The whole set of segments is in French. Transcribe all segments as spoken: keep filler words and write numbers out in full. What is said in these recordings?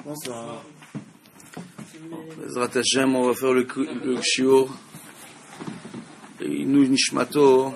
Bonsoir. Bezrat Hashem, on va faire le, le shiur. Inu Nishmato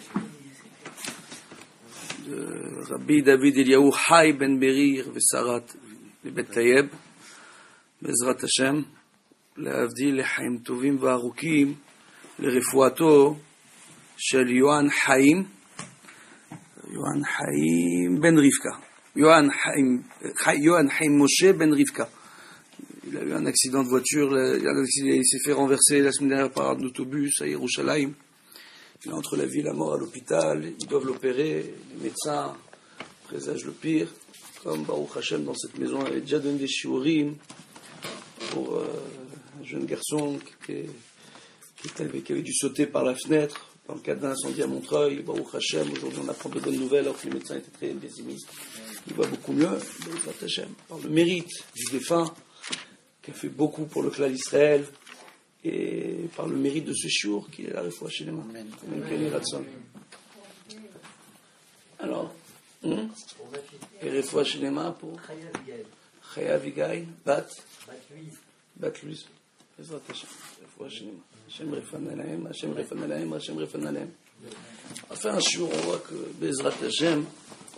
de Rabbi David Eliyahu Hai Ben Berir Vesarat Bet Tayeb. Bezrat Hashem, להבדיל לחיים טובים וארוכים לרפואתו של יוהן חיים, יוהן חיים בן רבקה, יוהן חיים, יוהן חיים משה בן רבקה. Il a eu un accident de voiture, il s'est fait renverser la semaine dernière par un autobus à Yerushalayim. Il est entre la vie et la mort à l'hôpital, ils doivent l'opérer, les médecins présagent le pire. Comme Baruch Hashem dans cette maison avait déjà donné des shiurim pour euh, un jeune garçon qui, qui, qui, avait, qui avait dû sauter par la fenêtre dans le cadre d'un incendie à Montreuil. Baruch Hashem, aujourd'hui on apprend de bonnes nouvelles alors que les médecins étaient très pessimistes. Il va beaucoup mieux, Baruch Hashem, par le mérite du défunt qui a fait beaucoup pour le clan d'Israël et par le mérite de ce shiur qui est la refoua chez les mains. Alors, hum? Et refoua chez les mains pour Chaya Avigail, Bat Bat Luis. Bezrat Hashem, refoua chez les mains. Hashem refan alahem, Hashem refan alahem, Hashem refan alahem. On va faire un shiur, on voit que Bezrat Hashem,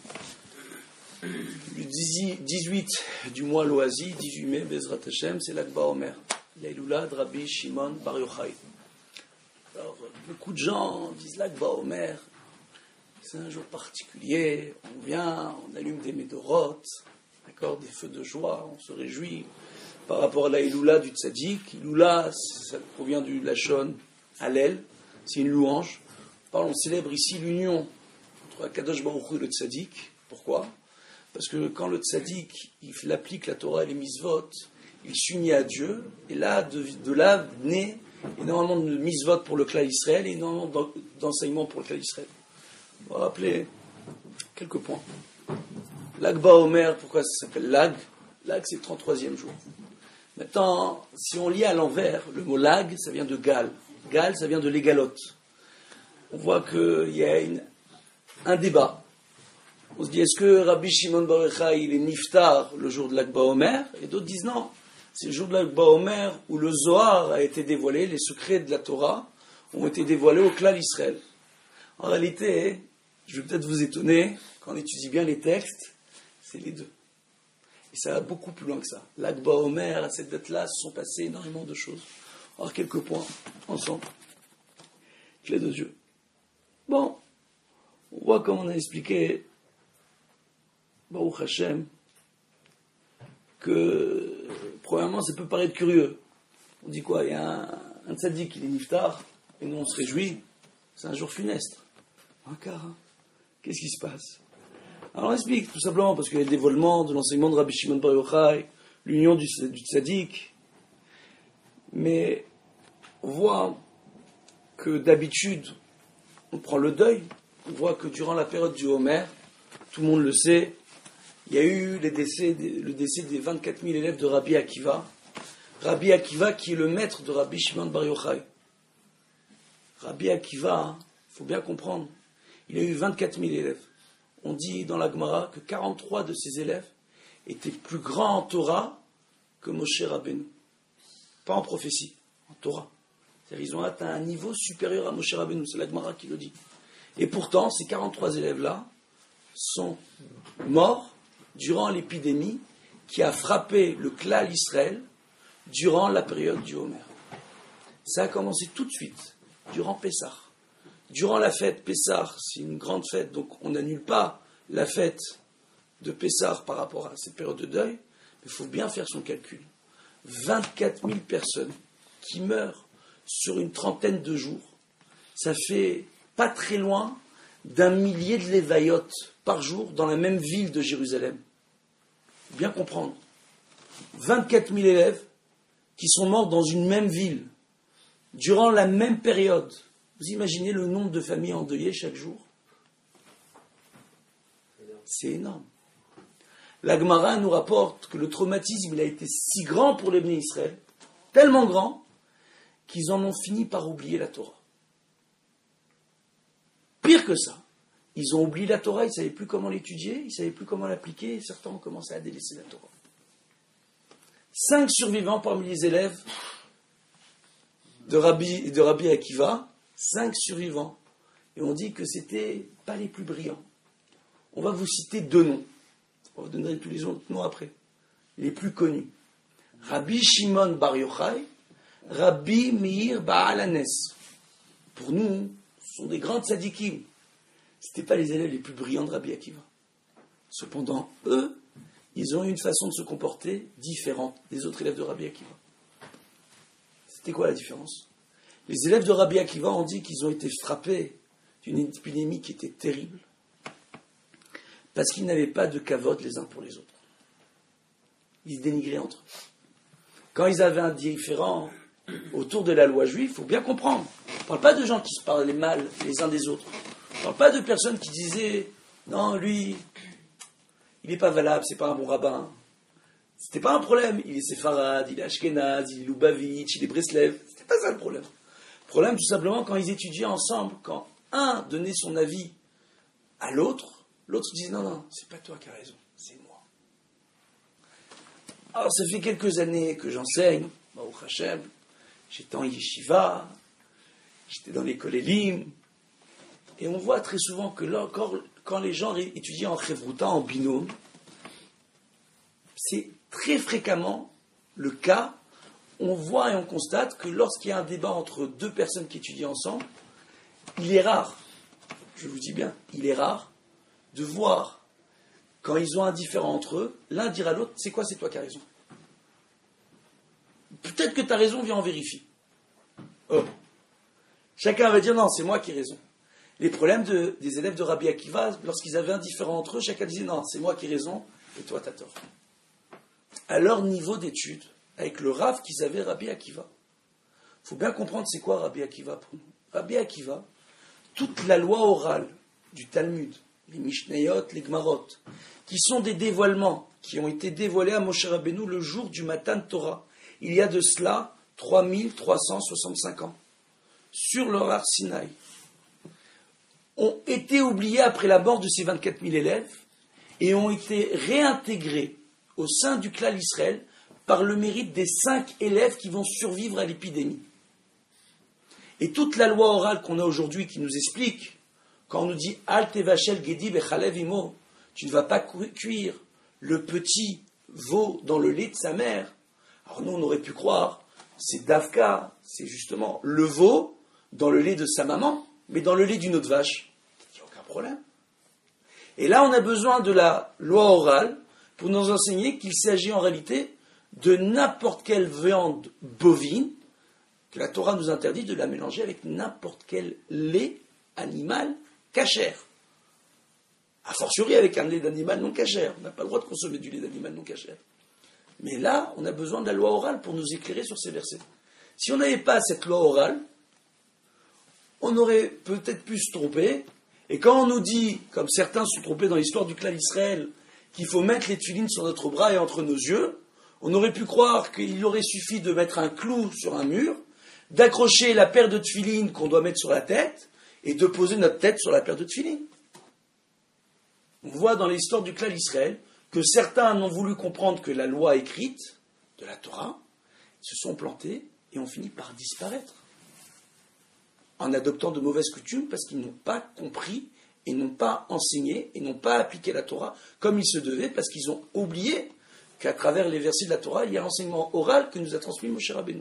du dix-huit du mois Loazi, dix-huit mai, Bezrat Hashem, c'est l'Akba Omer, l'Aïloula de Rabbi Shimon Bar Yochai. Alors, beaucoup de gens disent l'Akba Omer, c'est un jour particulier, on vient, on allume des médorotes, d'accord, des feux de joie, on se réjouit par rapport à l'Aïloula du Tzadik. Iloula, ça provient du Lachon Hallel, c'est une louange. On célèbre ici l'union entre Akadosh Baruch Hu et le Tzadik. Pourquoi ? Parce que quand le tzaddik, il applique la Torah et les misvot, il s'unit à Dieu, et là, de, de là, naît énormément de misvot pour le clan d'Israël et énormément d'enseignements pour le clan d'Israël. On va rappeler quelques points. L'Akba Omer, pourquoi ça s'appelle Lag ? Lag, c'est le trente-troisième jour. Maintenant, si on lit à l'envers, le mot Lag, ça vient de Gal. Gal, ça vient de l'égalote. On voit qu'il y a une, un débat. On se dit, est-ce que Rabbi Shimon Bar Yochai, il est niftar le jour de l'Akba Omer ? Et d'autres disent non. C'est le jour de l'Akba Omer où le Zohar a été dévoilé, les secrets de la Torah ont été dévoilés au clan d'Israël. En réalité, je vais peut-être vous étonner, quand on étudie bien les textes, c'est les deux. Et ça va beaucoup plus loin que ça. L'Akba Omer, à cette date-là, se sont passées énormément de choses. On va voir quelques points ensemble. Clé de Dieu. Bon, on voit comme on a expliqué Baruch Hashem, que, premièrement, ça peut paraître curieux. On dit quoi ? Il y a un, un tzaddik, il est niftar, et nous on se réjouit. C'est un jour funeste. Un quart, hein. Qu'est-ce qui se passe ? Alors on explique, tout simplement, parce qu'il y a le dévoilement de l'enseignement de Rabbi Shimon Bar Yochai, l'union du, du tzaddik. Mais on voit que d'habitude, on prend le deuil. On voit que durant la période du Homer, tout le monde le sait, il y a eu les décès, le décès des vingt-quatre mille élèves de Rabbi Akiva. Rabbi Akiva qui est le maître de Rabbi Shimon Bar Yochai. Rabbi Akiva, il faut bien comprendre, il a eu vingt-quatre mille élèves. On dit dans la Gemara que quarante-trois de ses élèves étaient plus grands en Torah que Moshe Rabbeinu. Pas en prophétie, en Torah. C'est-à-dire ils ont atteint un niveau supérieur à Moshe Rabbeinu, c'est la Gemara qui le dit. Et pourtant, ces quarante-trois élèves-là sont morts durant l'épidémie qui a frappé le Klal Israël durant la période du Homer. Ça a commencé tout de suite, durant Pessah. Durant la fête Pessah, c'est une grande fête, donc on n'annule pas la fête de Pessah par rapport à cette période de deuil, mais il faut bien faire son calcul. vingt-quatre mille personnes qui meurent sur une trentaine de jours, ça fait pas très loin d'un millier de lévayotes par jour dans la même ville de Jérusalem. Bien comprendre. vingt-quatre mille élèves qui sont morts dans une même ville, durant la même période. Vous imaginez le nombre de familles endeuillées chaque jour ? C'est énorme. La Gemara nous rapporte que le traumatisme il a été si grand pour les Bnei Israël, tellement grand, qu'ils en ont fini par oublier la Torah. Pire que ça, ils ont oublié la Torah, ils ne savaient plus comment l'étudier, ils ne savaient plus comment l'appliquer, et certains ont commencé à délaisser la Torah. Cinq survivants parmi les élèves de Rabbi, de Rabbi Akiva, cinq survivants. Et on dit que c'était pas les plus brillants. On va vous citer deux noms. On va vous donner tous les autres noms après. Les plus connus. Rabbi Shimon Bar Yochai, Rabbi Meir Baal Hanes. Pour nous, ce sont des grands tzadikim. Ce n'étaient pas les élèves les plus brillants de Rabbi Akiva. Cependant, eux, ils ont eu une façon de se comporter différente des autres élèves de Rabbi Akiva. C'était quoi la différence? Les élèves de Rabbi Akiva ont dit qu'ils ont été frappés d'une épidémie qui était terrible, parce qu'ils n'avaient pas de kavod les uns pour les autres. Ils se dénigraient entre eux. Quand ils avaient un différend autour de la loi juive, il faut bien comprendre. On ne parle pas de gens qui se parlaient mal les uns des autres. On ne parle pas de personnes qui disaient « Non, lui, il n'est pas valable, c'est pas un bon rabbin. » C'était pas un problème. Il est séfarade, il est ashkénaze, il est loubavitch, il est breslev. C'était pas ça le problème. Le problème, tout simplement, quand ils étudiaient ensemble, quand un donnait son avis à l'autre, l'autre disait « Non, non, c'est pas toi qui as raison, c'est moi. » Alors, ça fait quelques années que j'enseigne, Baruch Hashem, j'étais en yeshiva, j'étais dans l'école Elim, et on voit très souvent que là encore, quand les gens étudient en chevruta, en binôme, c'est très fréquemment le cas, on voit et on constate que lorsqu'il y a un débat entre deux personnes qui étudient ensemble, il est rare, je vous dis bien, il est rare de voir, quand ils ont un différend entre eux, l'un dire à l'autre, c'est quoi, c'est toi qui as raison. Peut-être que tu as raison, viens on vérifie. Oh. Chacun va dire, non, c'est moi qui ai raison. Les problèmes de, des élèves de Rabbi Akiva, lorsqu'ils avaient un différend entre eux, chacun disait, non, c'est moi qui ai raison, et toi tu as tort. À leur niveau d'études, avec le Rav qu'ils avaient Rabbi Akiva, il faut bien comprendre c'est quoi Rabbi Akiva pour nous. Rabbi Akiva, toute la loi orale du Talmud, les Mishnayot, les Gmarot, qui sont des dévoilements, qui ont été dévoilés à Moshe Rabbeinu le jour du Matan Torah, il y a de cela trois mille trois cent soixante-cinq ans, sur le Har Sinaï, ont été oubliés après la mort de ces vingt-quatre mille élèves et ont été réintégrés au sein du Klal Israël par le mérite des cinq élèves qui vont survivre à l'épidémie. Et toute la loi orale qu'on a aujourd'hui qui nous explique, quand on nous dit « Al tevachel gedi bechalev imo », tu ne vas pas cuire le petit veau dans le lait de sa mère. Alors nous, on aurait pu croire, c'est Davka, c'est justement le veau dans le lait de sa maman, mais dans le lait d'une autre vache. Il n'y a aucun problème. Et là, on a besoin de la loi orale pour nous enseigner qu'il s'agit en réalité de n'importe quelle viande bovine, que la Torah nous interdit de la mélanger avec n'importe quel lait animal cachère. A fortiori avec un lait d'animal non cachère. On n'a pas le droit de consommer du lait d'animal non cachère. Mais là, on a besoin de la loi orale pour nous éclairer sur ces versets. Si on n'avait pas cette loi orale, on aurait peut-être pu se tromper. Et quand on nous dit, comme certains se sont trompés dans l'histoire du Klal Israël, qu'il faut mettre les tefilines sur notre bras et entre nos yeux, on aurait pu croire qu'il aurait suffi de mettre un clou sur un mur, d'accrocher la paire de tefilines qu'on doit mettre sur la tête, et de poser notre tête sur la paire de tefilines. On voit dans l'histoire du Klal Israël que certains n'ont voulu comprendre que la loi écrite de la Torah, se sont plantés et ont fini par disparaître en adoptant de mauvaises coutumes parce qu'ils n'ont pas compris et n'ont pas enseigné et n'ont pas appliqué la Torah comme il se devait parce qu'ils ont oublié qu'à travers les versets de la Torah, il y a l'enseignement oral que nous a transmis Moshe Rabbeinu.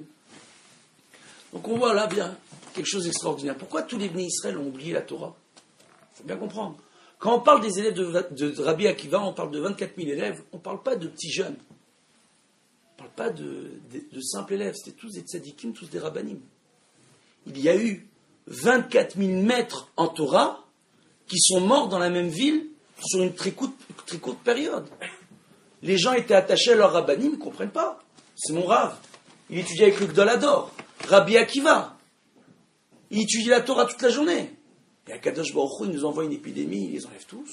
Donc on voit là bien quelque chose d'extraordinaire. Pourquoi tous les Bnei Israël ont oublié la Torah? Il faut bien comprendre. Quand on parle des élèves de, de Rabbi Akiva, on parle de vingt-quatre mille élèves, on ne parle pas de petits jeunes. On ne parle pas de, de, de simples élèves. C'était tous des tzadikim, tous des rabbanim. Il y a eu vingt-quatre mille maîtres en Torah qui sont morts dans la même ville sur une très courte, très courte période. Les gens étaient attachés à leur rabbanim, ils ne comprennent pas. C'est mon Rav. Il étudie avec le Gdol Hador, Rabbi Akiva. Il étudie la Torah toute la journée. Et à Kadosh Baruch Hu, il nous envoie une épidémie, il les enlève tous.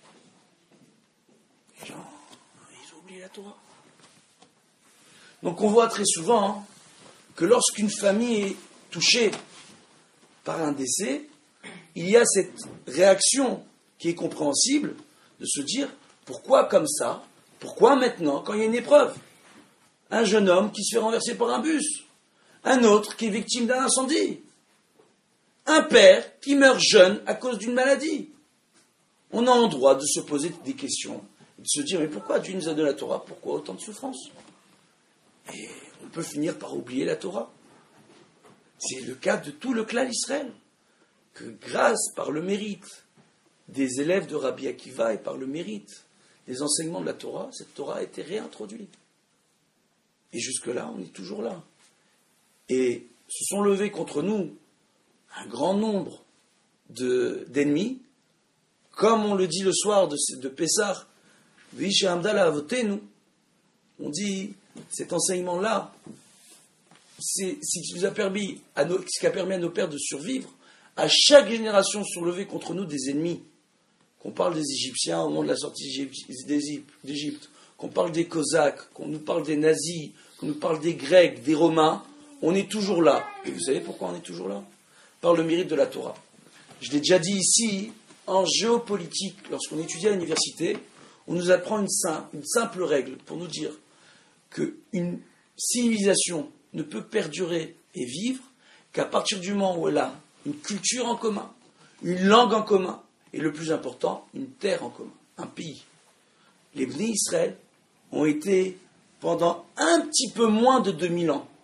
Les gens, ils ont oublié la Torah. Donc on voit très souvent hein, que lorsqu'une famille est touchée par un décès, il y a cette réaction qui est compréhensible de se dire pourquoi comme ça, pourquoi maintenant quand il y a une épreuve. Un jeune homme qui se fait renverser par un bus. Un autre qui est victime d'un incendie. Un père qui meurt jeune à cause d'une maladie. On a le droit de se poser des questions, de se dire, mais pourquoi Dieu nous a donné la Torah? Pourquoi autant de souffrance? Et on peut finir par oublier la Torah. C'est le cas de tout le clan d'Israël, que grâce, par le mérite des élèves de Rabbi Akiva et par le mérite des enseignements de la Torah, cette Torah a été réintroduite. Et jusque-là, on est toujours là. Et se sont levés contre nous un grand nombre de, d'ennemis, comme on le dit le soir de, de Pessah, Visha Amdala Avotenu, on dit, cet enseignement-là, c'est ce qui nous a permis à nos, ce qui a permis à nos pères de survivre. À chaque génération sont levés contre nous des ennemis. Qu'on parle des Égyptiens au moment de la sortie d'Égypte, qu'on parle des Cosaques, qu'on nous parle des nazis, qu'on nous parle des Grecs, des Romains, on est toujours là. Et vous savez pourquoi on est toujours là? Par le mérite de la Torah. Je l'ai déjà dit ici, en géopolitique, lorsqu'on étudie à l'université, on nous apprend une simple, une simple règle pour nous dire qu'une civilisation ne peut perdurer et vivre qu'à partir du moment où elle a une culture en commun, une langue en commun, et le plus important, une terre en commun, un pays. Les Bnei Israël ont été, pendant un petit peu moins de deux mille ans,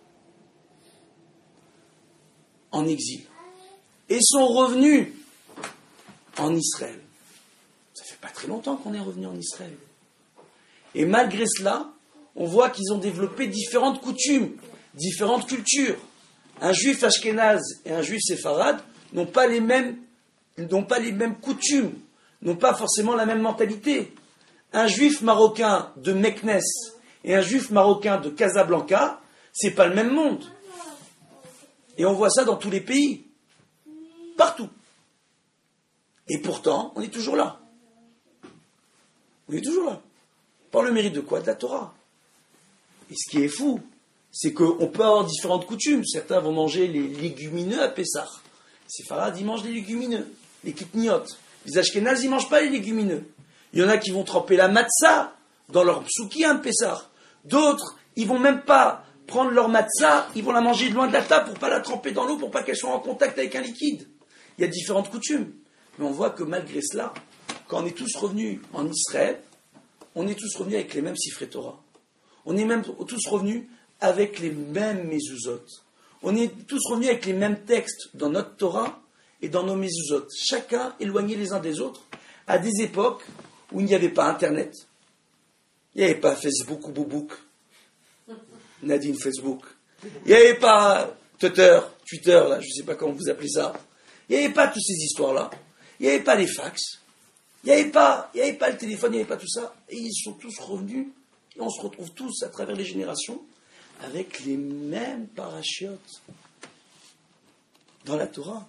en exil, et sont revenus en Israël. Ça fait pas très longtemps qu'on est revenu en Israël. Et malgré cela, on voit qu'ils ont développé différentes coutumes, différentes cultures. Un juif ashkénaze et un juif séfarade n'ont pas les mêmes, n'ont pas les mêmes coutumes, n'ont pas forcément la même mentalité. Un juif marocain de Meknes et un juif marocain de Casablanca, c'est pas le même monde. Et on voit ça dans tous les pays, partout. Et pourtant, on est toujours là. On est toujours là. Par le mérite de quoi? De la Torah. Et ce qui est fou, c'est qu'on peut avoir différentes coutumes. Certains vont manger les légumineux à Pessah. Les séfarades, ils mangent les légumineux, les kitniotes. Les ashkénazes, ils ne mangent pas les légumineux. Il y en a qui vont tremper la matzah dans leur psouki à Pessah. D'autres, ils vont même pas prendre leur matzah, ils vont la manger loin de la table pour ne pas la tremper dans l'eau, pour pas qu'elle soit en contact avec un liquide. Il y a différentes coutumes. Mais on voit que malgré cela, quand on est tous revenus en Israël, on est tous revenus avec les mêmes Sifrei Torah. On est même tous revenus avec les mêmes mezuzot. On est tous revenus avec les mêmes textes dans notre Torah et dans nos mezuzot. Chacun éloigné les uns des autres à des époques où il n'y avait pas Internet. Il n'y avait pas Facebook ou Boubouk. Nadine Facebook. Il n'y avait pas Twitter, Twitter, là, je ne sais pas comment vous appelez ça. Il n'y avait pas toutes ces histoires-là. Il n'y avait pas les fax. Il n'y avait pas, il n'y avait pas le téléphone, il n'y avait pas tout ça. Et ils sont tous revenus. Et on se retrouve tous à travers les générations avec les mêmes parachiotes dans la Torah.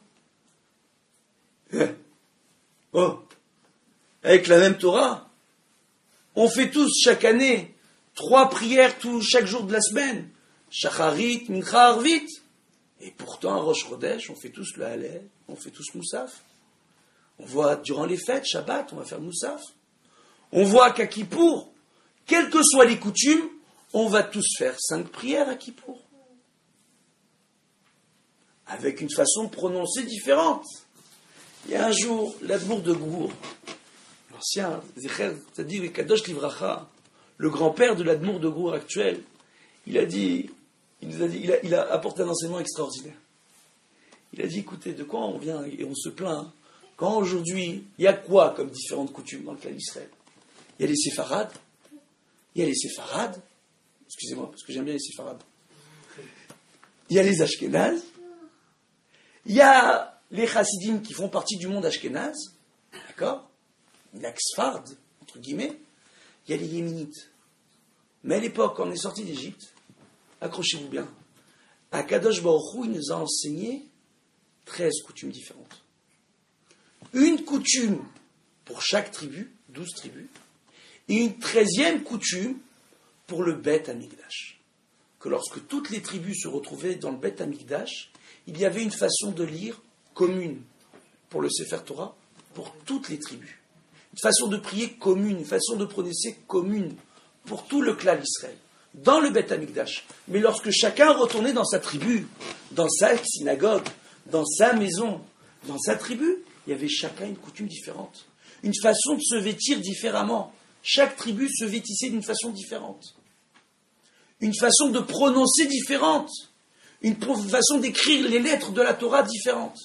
Oh, avec la même Torah. On fait tous chaque année trois prières tout, chaque jour de la semaine. Shacharit, Mincha, Arvit. Et pourtant, à Rosh Chodesh, on fait tous le Halel, on fait tous Moussaf. On voit durant les fêtes, Shabbat, on va faire Moussaf. On voit qu'à Kippour, quelles que soient les coutumes, on va tous faire cinq prières à Kippour. Avec une façon de prononcer différente. Il y a un jour, l'Admour de Gour, l'ancien Zecher Tzadik Kadosh Livracha, le grand-père de l'Admour de Gour actuel, il a dit, il nous a dit, il a, il a apporté un enseignement extraordinaire. Il a dit, écoutez, de quoi on vient et on se plaint, hein, quand aujourd'hui, il y a quoi comme différentes coutumes dans le clan d'Israël? Il y a les séfarades, il y a les séfarades, excusez-moi, parce que j'aime bien les séfarades. Il y a les ashkénazes, il y a les chassidim qui font partie du monde ashkénaze, d'accord? Il y a Ksfard, entre guillemets, il y a les yéménites. Mais à l'époque, quand on est sorti d'Égypte, accrochez-vous bien, Akadosh Baruch Hu, il nous a enseigné treize coutumes différentes. Une coutume pour chaque tribu, douze tribus, et une treizième coutume pour le Beth Amikdash. Que lorsque toutes les tribus se retrouvaient dans le Beth Amikdash, il y avait une façon de lire commune pour le Sefer Torah, pour toutes les tribus. Une façon de prier commune, une façon de prononcer commune pour tout le clan d'Israël. dans le Beth Amikdash. Mais lorsque chacun retournait dans sa tribu, dans sa synagogue, dans sa maison, dans sa tribu, il y avait chacun une coutume différente. Une façon de se vêtir différemment. Chaque tribu se vêtissait d'une façon différente. Une façon de prononcer différente. Une façon d'écrire les lettres de la Torah différente.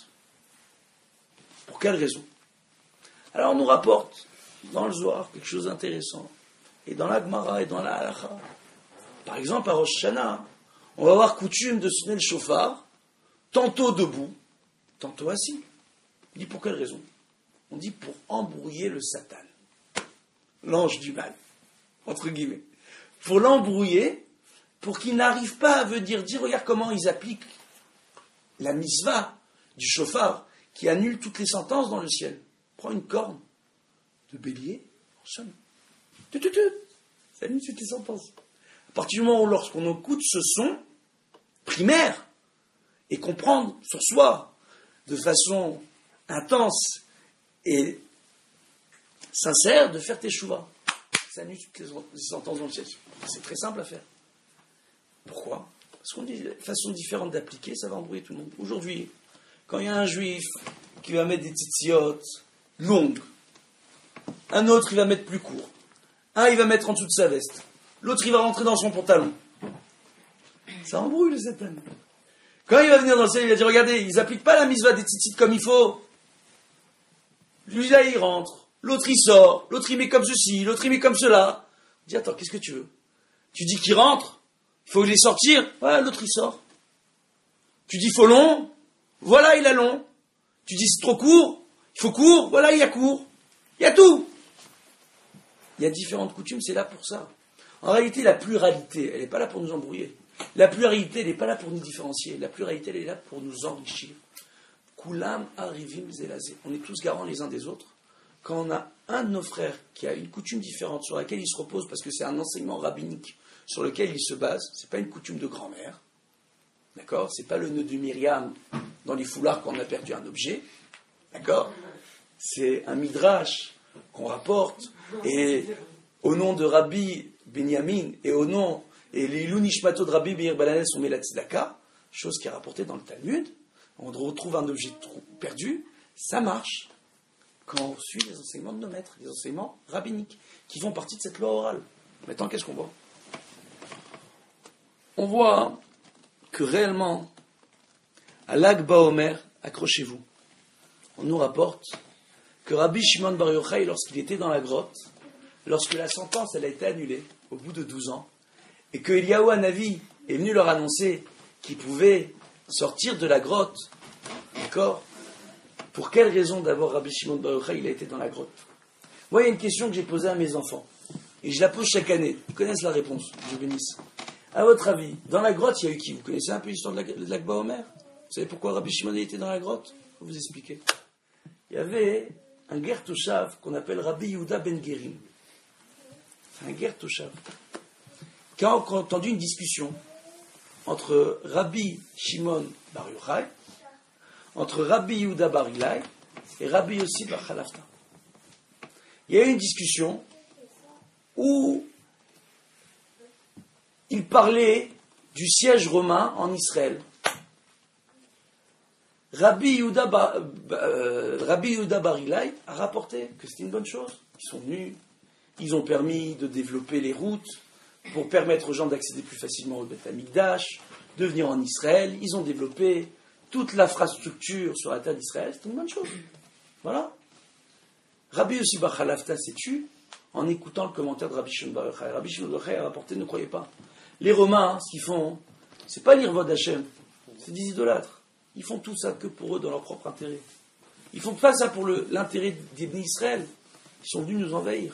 Pour quelle raison? Alors on nous rapporte dans le Zohar quelque chose d'intéressant. Et dans la Gemara et dans la Halacha. Par exemple, à Rosh Hashanah, on va avoir coutume de sonner le shofar, tantôt debout, tantôt assis. On dit pour quelle raison? On dit pour embrouiller le Satan, l'ange du mal, entre guillemets. Pour l'embrouiller, pour qu'il n'arrive pas à venir dire, regarde comment ils appliquent la mitzvah du shofar, qui annule toutes les sentences dans le ciel. Prends une corne de bélier, on sonne. Tu, tu, tu. Ça annule toutes les sentences. À partir du moment où, lorsqu'on écoute ce son primaire, et comprendre sur soi, de façon intense et sincère, de faire tes chouvas. Ça annule toutes les sentences dans le ciel. C'est très simple à faire. Pourquoi? Parce qu'on dit de façon différente d'appliquer, ça va embrouiller tout le monde. Aujourd'hui, quand il y a un juif qui va mettre des tzitziot longues, un autre il va mettre plus court, un il va mettre en dessous de sa veste, l'autre il va rentrer dans son pantalon. Ça embrouille le Satan. Quand il va venir dans le ciel, il va dire, regardez, ils n'appliquent pas la mitzvah des tzitzit comme il faut. Lui là il rentre, l'autre il sort, l'autre il met comme ceci, l'autre il met comme cela. Il dit, attends, qu'est-ce que tu veux? Tu dis qu'il rentre, il faut les sortir, voilà, l'autre il sort. Tu dis il faut long, voilà il a long. Tu dis c'est trop court, il faut court, voilà il y a court. Il y a tout. Il y a différentes coutumes, c'est là pour ça. En réalité, la pluralité, elle n'est pas là pour nous embrouiller. La pluralité, elle n'est pas là pour nous différencier. La pluralité, elle est là pour nous enrichir. Kulam arivim zelazé. On est tous garants les uns des autres. Quand on a un de nos frères qui a une coutume différente sur laquelle il se repose parce que c'est un enseignement rabbinique sur lequel il se base, c'est pas une coutume de grand-mère. D'accord? C'est pas le nœud de Myriam dans les foulards quand on a perdu un objet. D'accord? C'est un midrash qu'on rapporte et au nom de Rabbi Benyamin et au nom et les Ilou Nishmato de Rabbi Meir Balanes on met la tzedaka, chose qui est rapportée dans le Talmud. On retrouve un objet perdu, ça marche quand on suit les enseignements de nos maîtres, les enseignements rabbiniques qui font partie de cette loi orale. Maintenant, qu'est-ce qu'on voit? On voit que réellement, à l'Ag Baomer, accrochez-vous, on nous rapporte que Rabbi Shimon Bar Yochai, lorsqu'il était dans la grotte, lorsque la sentence elle a été annulée, au bout de douze ans, et que Eliyahu Hanavi est venu leur annoncer qu'il pouvait sortir de la grotte, d'accord? Pour quelle raison d'abord Rabbi Shimon Bar Yochai il a été dans la grotte? Moi, il y a une question que j'ai posée à mes enfants, et je la pose chaque année. Ils connaissent la réponse, je bénisse. À votre avis, dans la grotte, il y a eu qui? Vous connaissez un peu l'histoire de l'Ag Baomer? Vous savez pourquoi Rabbi Shimon était dans la grotte? Je vais vous expliquer. Il y avait un ger toshav qu'on appelle Rabbi Yehuda ben Gerim. C'est un ger toshav qui a entendu une discussion entre Rabbi Shimon Bar Yochai, entre Rabbi Yehuda Bar Ilai et Rabbi Yossi Bar Chalafta. Il y a eu une discussion où il parlait du siège romain en Israël. Rabbi Yehuda Bar, euh, Rabbi Yehuda Bar Ilai a rapporté que c'était une bonne chose. Ils sont venus, ils ont permis de développer les routes pour permettre aux gens d'accéder plus facilement au Beth Amikdash, de venir en Israël. Ils ont développé toute l'infrastructure sur la terre d'Israël. C'était une bonne chose. Voilà. Rabbi Yossi Bar Chalafta s'est tu en écoutant le commentaire de Rabbi Shimon Bar Yochai. Rabbi Shimon Bar Yochai a rapporté, ne croyez pas. Les Romains, hein, ce qu'ils font, c'est pas l'Irvod Hashem, c'est des idolâtres. Ils font tout ça que pour eux, dans leur propre intérêt. Ils font pas ça pour le, l'intérêt des bénis Israël. Ils sont venus nous envahir.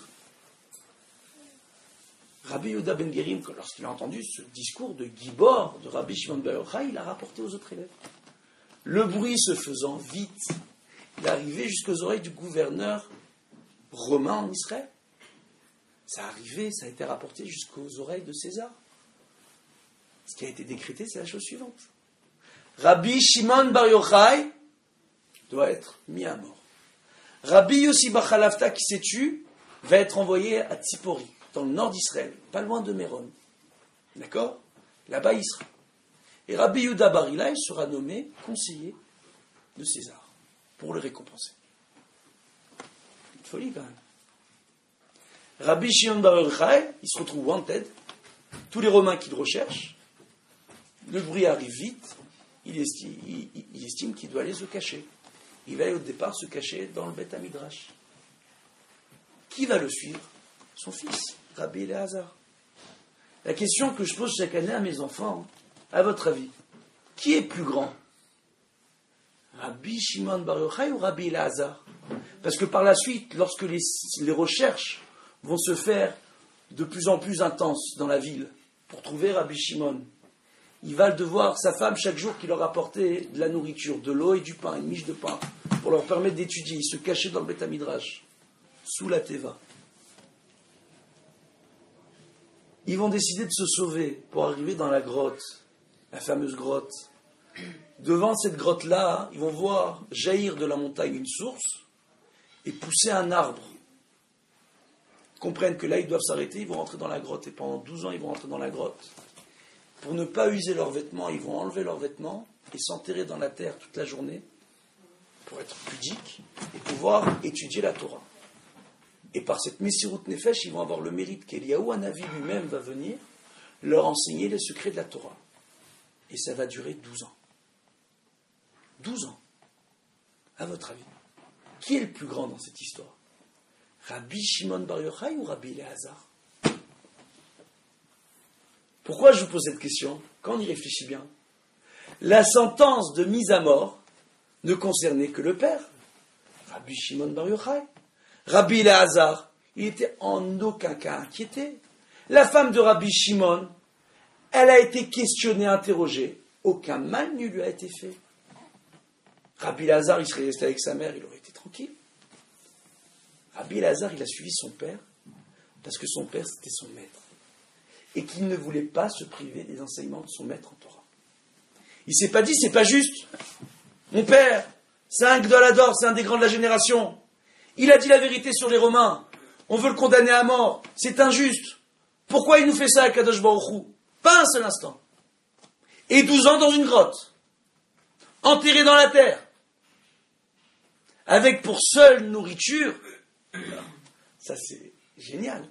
Rabbi Yehuda ben Gerim, lorsqu'il a entendu ce discours de Gibor, de Rabbi Shimon Bar Yochai, il a rapporté aux autres élèves. Le bruit se faisant vite, il est arrivé jusqu'aux oreilles du gouverneur romain en Israël. Ça a arrivé, ça a été rapporté jusqu'aux oreilles de César. Ce qui a été décrété, c'est la chose suivante. Rabbi Shimon Bar Yochai doit être mis à mort. Rabbi Yossi Bar Chalafta, qui s'est tué, va être envoyé à Tzipori, dans le nord d'Israël, pas loin de Méron. D'accord? Là-bas, il sera. Et Rabbi Yehuda Bar Ilai sera nommé conseiller de César pour le récompenser. Une folie quand même. Rabbi Shimon Bar Yochai, il se retrouve wanted. Tous les Romains qui le recherchent, le bruit arrive vite, il estime, il, il estime qu'il doit aller se cacher. Il va au départ se cacher dans le Beth Hamidrash. Qui va le suivre? Son fils, Rabbi Elazar. La question que je pose chaque année à mes enfants, à votre avis, qui est plus grand? Rabbi Shimon Bar Yochai ou Rabbi Elazar? Parce que par la suite, lorsque les, les recherches vont se faire de plus en plus intenses dans la ville pour trouver Rabbi Shimon, il va devoir, sa femme, chaque jour, qui leur apportait de la nourriture, de l'eau et du pain, une miche de pain, pour leur permettre d'étudier. Ils se cachaient dans le Beth Hamidrash, sous la Teva. Ils vont décider de se sauver pour arriver dans la grotte, la fameuse grotte. Devant cette grotte-là, ils vont voir jaillir de la montagne une source et pousser un arbre. Ils comprennent que là, ils doivent s'arrêter, ils vont rentrer dans la grotte. Et pendant douze ans, ils vont rentrer dans la grotte. Pour ne pas user leurs vêtements, ils vont enlever leurs vêtements et s'enterrer dans la terre toute la journée pour être pudiques et pouvoir étudier la Torah. Et par cette Messirut Nefesh, ils vont avoir le mérite qu'Eliyahu Hanavi lui-même va venir leur enseigner les secrets de la Torah. Et ça va durer douze ans. douze ans. À votre avis, qui est le plus grand dans cette histoire? Rabbi Shimon Bar Yochai ou Rabbi Elazar? Pourquoi je vous pose cette question? Quand on y réfléchit bien, la sentence de mise à mort ne concernait que le père, Rabbi Shimon Bar Yochai. Rabbi Elazar, il était en aucun cas inquiété. La femme de Rabbi Shimon, elle a été questionnée, interrogée. Aucun mal ne lui a été fait. Rabbi Elazar, il serait resté avec sa mère, il aurait été tranquille. Rabbi Elazar, il a suivi son père, parce que son père, c'était son maître. Et qu'il ne voulait pas se priver des enseignements de son maître en Torah. Il ne s'est pas dit, c'est pas juste. Mon père, c'est un Gdolador, c'est un des grands de la génération. Il a dit la vérité sur les Romains. On veut le condamner à mort. C'est injuste. Pourquoi il nous fait ça à Kadosh Baruch Hu? Pas un seul instant. Et douze ans dans une grotte. Enterré dans la terre. Avec pour seule nourriture, ça c'est génial,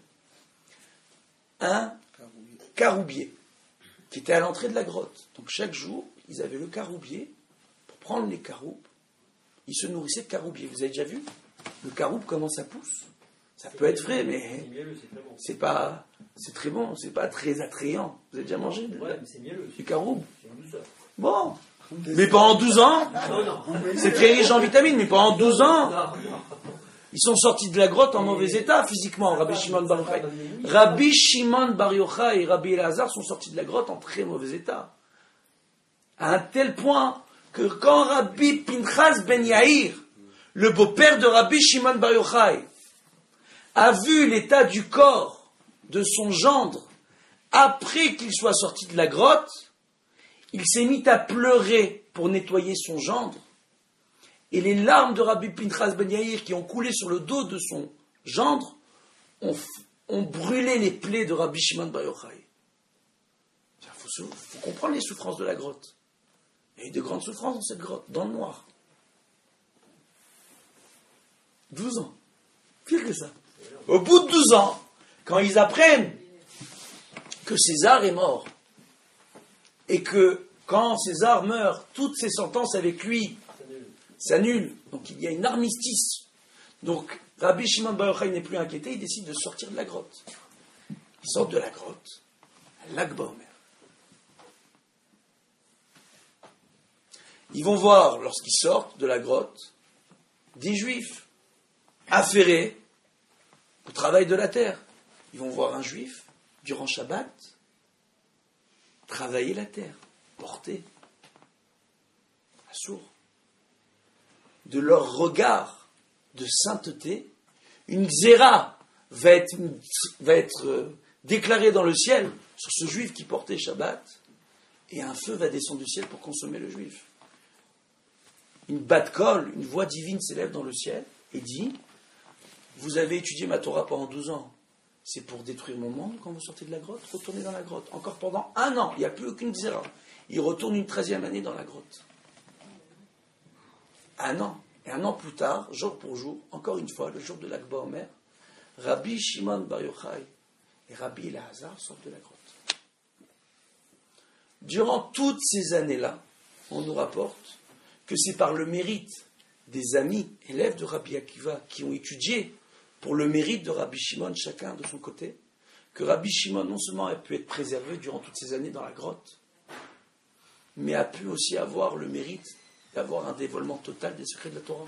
un caroubier qui était à l'entrée de la grotte. Donc chaque jour, ils avaient le caroubier pour prendre les caroubes. Ils se nourrissaient de caroubier. Vous avez déjà vu le caroube, comment ça pousse? Ça peut être frais, mais c'est pas, c'est très bon, c'est pas très attrayant. Vous avez déjà mangé de, ouais, mais c'est mielleux. Du caroube? Bon, mais pendant douze ans, c'est très riche en vitamines, mais pendant douze ans, ils sont sortis de la grotte en mauvais état physiquement. Rabbi Shimon Bar Yochai, Rabbi Shimon Bar Yochai et Rabbi Elazar sont sortis de la grotte en très mauvais état. À un tel point que quand Rabbi Pinchas ben Yair, le beau-père de Rabbi Shimon Bar Yochai, a vu l'état du corps de son gendre après qu'il soit sorti de la grotte, il s'est mis à pleurer pour nettoyer son gendre. Et les larmes de Rabbi Pinchas ben Yair qui ont coulé sur le dos de son gendre ont, ont brûlé les plaies de Rabbi Shimon Bar Yochai. Il faut, faut comprendre les souffrances de la grotte. Il y a eu de grandes souffrances dans cette grotte, dans le noir. douze ans. Pire que ça. Au bout de douze ans, quand ils apprennent que César est mort, et que quand César meurt, toutes ses sentences avec lui s'annulent. Donc il y a une armistice. Donc Rabbi Shimon Bar Yochai n'est plus inquiété, il décide de sortir de la grotte. Ils sortent de la grotte, à Lag Baomer. Ils vont voir, lorsqu'ils sortent de la grotte, des juifs affairés au travail de la terre. Ils vont voir un juif, durant Shabbat, travailler la terre, porter, assour. De leur regard de sainteté, une xéra va être, va être euh, déclarée dans le ciel sur ce juif qui portait Shabbat, et un feu va descendre du ciel pour consommer le juif. Une bat kol, une voix divine s'élève dans le ciel et dit: vous avez étudié ma Torah pendant douze ans, c'est pour détruire mon monde quand vous sortez de la grotte, retournez dans la grotte. Encore pendant un an, il n'y a plus aucune zéra. Il retourne une treizième année dans la grotte. Un an. Et un an plus tard, jour pour jour, encore une fois, le jour de l'Akba Omer, Rabbi Shimon Bar Yochai et Rabbi Elazar sortent de la grotte. Durant toutes ces années-là, on nous rapporte que c'est par le mérite des amis, élèves de Rabbi Akiva, qui ont étudié pour le mérite de Rabbi Shimon, chacun de son côté, que Rabbi Shimon non seulement a pu être préservé durant toutes ces années dans la grotte, mais a pu aussi avoir le mérite d'avoir un dévoilement total des secrets de la Torah.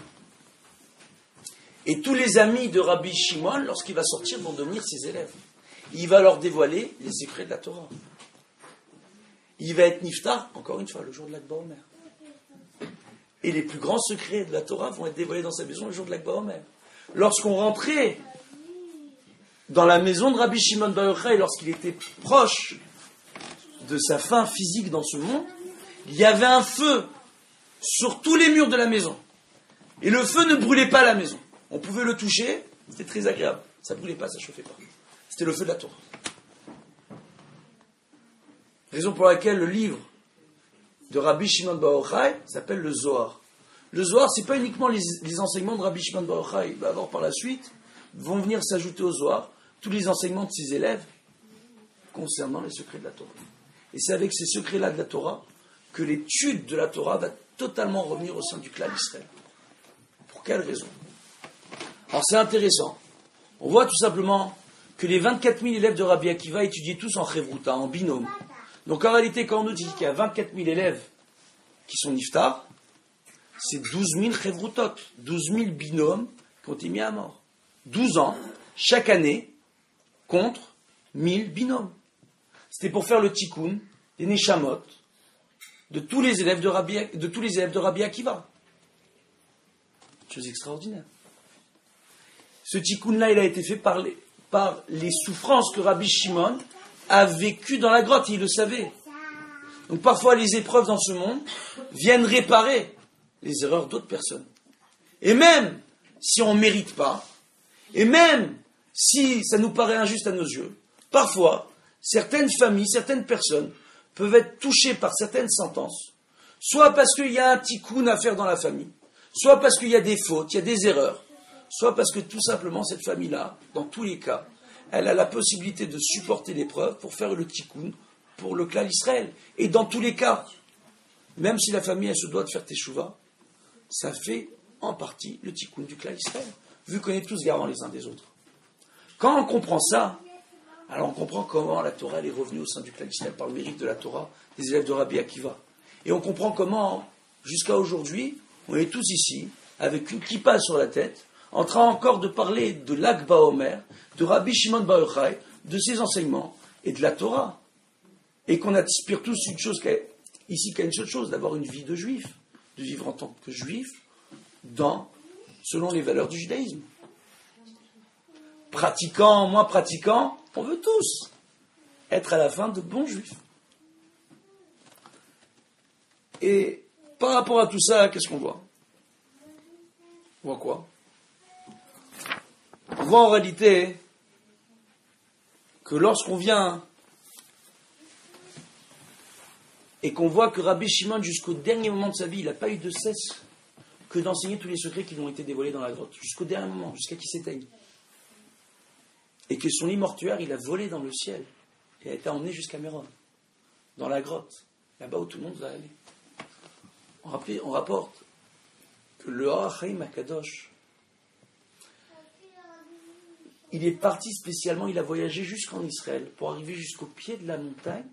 Et tous les amis de Rabbi Shimon, lorsqu'il va sortir, vont devenir ses élèves. Il va leur dévoiler les secrets de la Torah. Il va être niftar, encore une fois, le jour de l'Akba Omer. Et les plus grands secrets de la Torah vont être dévoilés dans sa maison le jour de l'Akba Omer. Lorsqu'on rentrait dans la maison de Rabbi Shimon Bar Yochai, lorsqu'il était proche de sa fin physique dans ce monde, il y avait un feu sur tous les murs de la maison. Et le feu ne brûlait pas la maison. On pouvait le toucher, c'était très agréable. Ça ne brûlait pas, ça ne chauffait pas. C'était le feu de la Torah. Raison pour laquelle le livre de Rabbi Shimon Bar Yochai s'appelle le Zohar. Le Zohar, ce n'est pas uniquement les, les enseignements de Rabbi Shimon Bar Yochai. Il va avoir par la suite, vont venir s'ajouter au Zohar tous les enseignements de ses élèves concernant les secrets de la Torah. Et c'est avec ces secrets-là de la Torah que l'étude de la Torah va totalement revenir au sein du clan d'Israël. Pour quelle raison? Alors c'est intéressant. On voit tout simplement que les vingt-quatre mille élèves de Rabbi Akiva étudiaient tous en chevruta, en binôme. Donc en réalité, quand on nous dit qu'il y a vingt-quatre mille élèves qui sont niftar, c'est douze mille chevrutot, douze mille binômes qui ont été mis à mort. douze ans, chaque année, contre mille binômes. C'était pour faire le tikkun, des neshamot, de tous les élèves de Rabbi, de tous les élèves de Rabbi Akiva. Chose extraordinaire. Ce tikkun-là, il a été fait par les, par les souffrances que Rabbi Shimon a vécues dans la grotte, et il le savait. Donc parfois, les épreuves dans ce monde viennent réparer les erreurs d'autres personnes. Et même si on ne mérite pas, et même si ça nous paraît injuste à nos yeux, parfois, certaines familles, certaines personnes peuvent être touchées par certaines sentences, soit parce qu'il y a un tikkun à faire dans la famille, soit parce qu'il y a des fautes, il y a des erreurs, soit parce que tout simplement cette famille-là, dans tous les cas, elle a la possibilité de supporter l'épreuve pour faire le tikkun pour le clan d'Israël. Et dans tous les cas, même si la famille elle se doit de faire teshuva, ça fait en partie le tikkun du clan d'Israël, vu qu'on est tous garants les uns des autres. Quand on comprend ça, alors on comprend comment la Torah elle est revenue au sein du clan d'Israël par le mérite de la Torah des élèves de Rabbi Akiva. Et on comprend comment, jusqu'à aujourd'hui, on est tous ici, avec une kippa sur la tête, en train encore de parler de l'Akba Omer, de Rabbi Shimon Bar Yochai, de ses enseignements et de la Torah. Et qu'on aspire tous une chose, ici qu'à une seule chose, d'avoir une vie de juif, de vivre en tant que juif, dans, selon les valeurs du judaïsme. Pratiquant, moins pratiquant, on veut tous être à la fin de bons juifs. Et par rapport à tout ça, qu'est-ce qu'on voit? On voit quoi? On voit en réalité que lorsqu'on vient et qu'on voit que Rabbi Shimon, jusqu'au dernier moment de sa vie, il n'a pas eu de cesse que d'enseigner tous les secrets qui lui ont été dévoilés dans la grotte, jusqu'au dernier moment, jusqu'à qu'il s'éteigne. Et que son lit mortuaire, il a volé dans le ciel et a été emmené jusqu'à Méron, dans la grotte, là-bas où tout le monde va aller. On, rappelle, on rapporte que le Or HaChaim HaKadosh, il est parti spécialement, il a voyagé jusqu'en Israël pour arriver jusqu'au pied de la montagne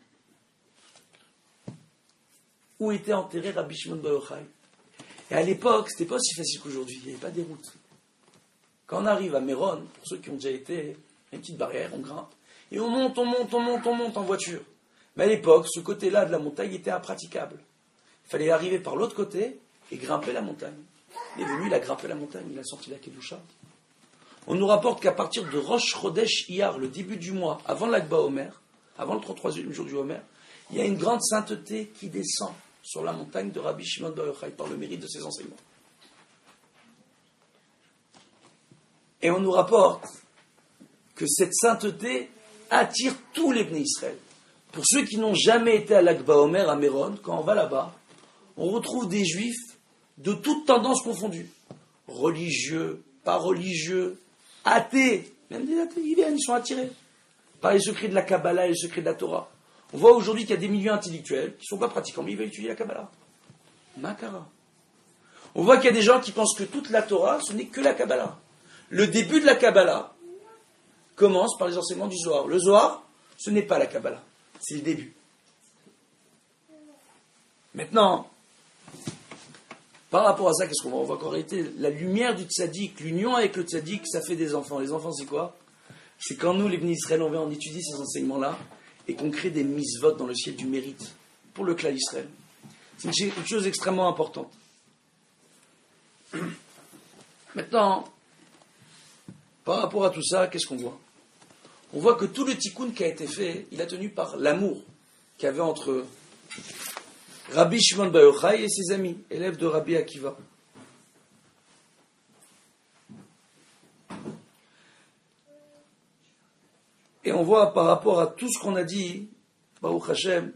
où était enterré Rabbi Shimon Bar Yochai. Et à l'époque, c'était pas aussi facile qu'aujourd'hui, il n'y avait pas des routes. Quand on arrive à Méron, pour ceux qui ont déjà été, il y a une petite barrière, on grimpe, et on monte, on monte, on monte, on monte en voiture. Mais à l'époque, ce côté-là de la montagne était impraticable. Il fallait arriver par l'autre côté et grimper la montagne. Il est venu, il a grimpé la montagne, il a sorti la Kedusha. On nous rapporte qu'à partir de Rosh Chodesh Iyar, le début du mois, avant l'Akba Omer, avant le trente-troisième jour du Omer, il y a une grande sainteté qui descend sur la montagne de Rabbi Shimon Bar Yochai par le mérite de ses enseignements. Et on nous rapporte que cette sainteté attire tous les Bnei Israël. Pour ceux qui n'ont jamais été à l'Akba Omer, à Méron, quand on va là-bas, on retrouve des juifs de toutes tendances confondues. Religieux, pas religieux, athées. Même des athées, ils viennent, ils sont attirés par les secrets de la Kabbalah et les secrets de la Torah. On voit aujourd'hui qu'il y a des milieux intellectuels qui ne sont pas pratiquants, mais ils veulent étudier la Kabbalah. Makara. On voit qu'il y a des gens qui pensent que toute la Torah, ce n'est que la Kabbalah. Le début de la Kabbalah commence par les enseignements du Zohar. Le Zohar, ce n'est pas la Kabbalah, c'est le début. Maintenant, par rapport à ça, qu'est-ce qu'on voit? On voit qu'en réalité, la lumière du tzaddik, l'union avec le tzaddik, ça fait des enfants. Les enfants, c'est quoi? C'est quand nous, les Bnei Israël, on vient, on étudie ces enseignements-là, et qu'on crée des misvot dans le ciel du mérite pour le Klal Israël. C'est une chose extrêmement importante. Maintenant, par rapport à tout ça, qu'est-ce qu'on voit? On voit que tout le tikkun qui a été fait, il a tenu par l'amour qu'il y avait entre Rabbi Shimon Bar Yochai et ses amis, élèves de Rabbi Akiva. Et on voit par rapport à tout ce qu'on a dit, Baruch Hashem,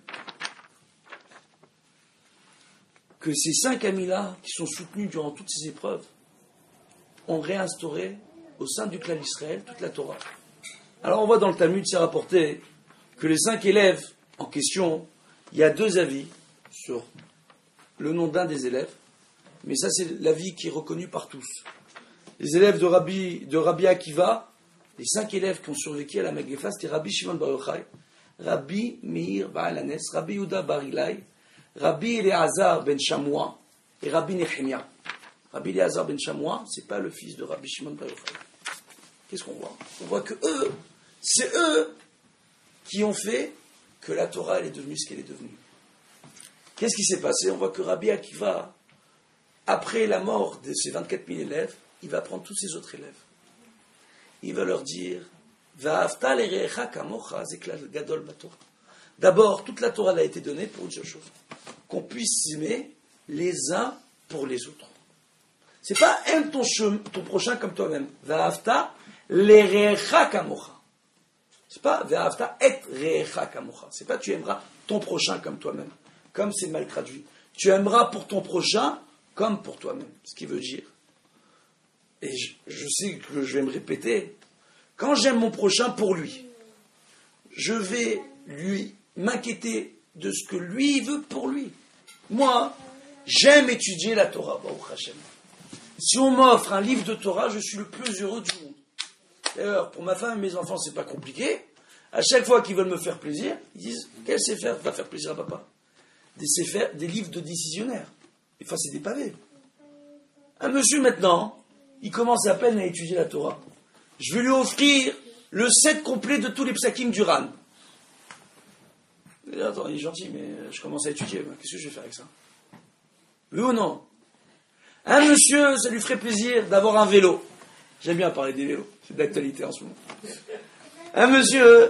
que ces cinq amis-là, qui sont soutenus durant toutes ces épreuves, ont réinstauré au sein du clan d'Israël toute la Torah. Alors on voit dans le Talmud, c'est rapporté que les cinq élèves en question, il y a deux avis sur le nom d'un des élèves, mais ça c'est l'avis qui est reconnu par tous. Les élèves de Rabbi, de Rabbi Akiva, les cinq élèves qui ont survécu à la Megillah, c'était Rabbi Shimon Bar Yochai, Rabbi Meir Baal Hanes, Rabbi Yehuda Bar Ilai, Rabbi Eleazar ben Shamoua et Rabbi Nehemia. Rabbi Eleazar ben Shamoua, c'est pas le fils de Rabbi Shimon Bar Yochai. Qu'est-ce qu'on voit? On voit que eux, c'est eux qui ont fait que la Torah elle est devenue ce qu'elle est devenue. Qu'est-ce qui s'est passé? On voit que Rabbi Akiva, après la mort de ses vingt-quatre mille élèves, il va prendre tous ses autres élèves. Il va leur dire Va'afta l'erecha kamocha zeklal gadol batorah. D'abord, toute la Torah a été donnée pour une seule chose, qu'on puisse s'aimer les uns pour les autres. C'est pas aime ton, chem, ton prochain comme toi-même. Va'afta l'erecha kamocha. C'est pas Va'afta et recha kamocha. C'est pas tu aimeras ton prochain comme toi-même. Comme c'est mal traduit. Tu aimeras pour ton prochain comme pour toi-même. Ce qui veut dire, et je, je sais que je vais me répéter, quand j'aime mon prochain pour lui, je vais lui m'inquiéter de ce que lui veut pour lui. Moi, j'aime étudier la Torah, Baruch Hashem. Si on m'offre un livre de Torah, je suis le plus heureux du monde. D'ailleurs, pour ma femme et mes enfants, c'est pas compliqué. À chaque fois qu'ils veulent me faire plaisir, ils disent quel sefer va faire plaisir à papa? Des sefer, des livres de décisionnaires. Enfin, c'est des pavés. Un monsieur maintenant, il commence à peine à étudier la Torah. Je vais lui offrir le set complet de tous les psakim du Ran. Il dit, attends, il est gentil, mais je commence à étudier. Qu'est-ce que je vais faire avec ça? Oui ou non? Un monsieur, ça lui ferait plaisir d'avoir un vélo. J'aime bien parler des vélos. C'est d'actualité en ce moment. Un monsieur,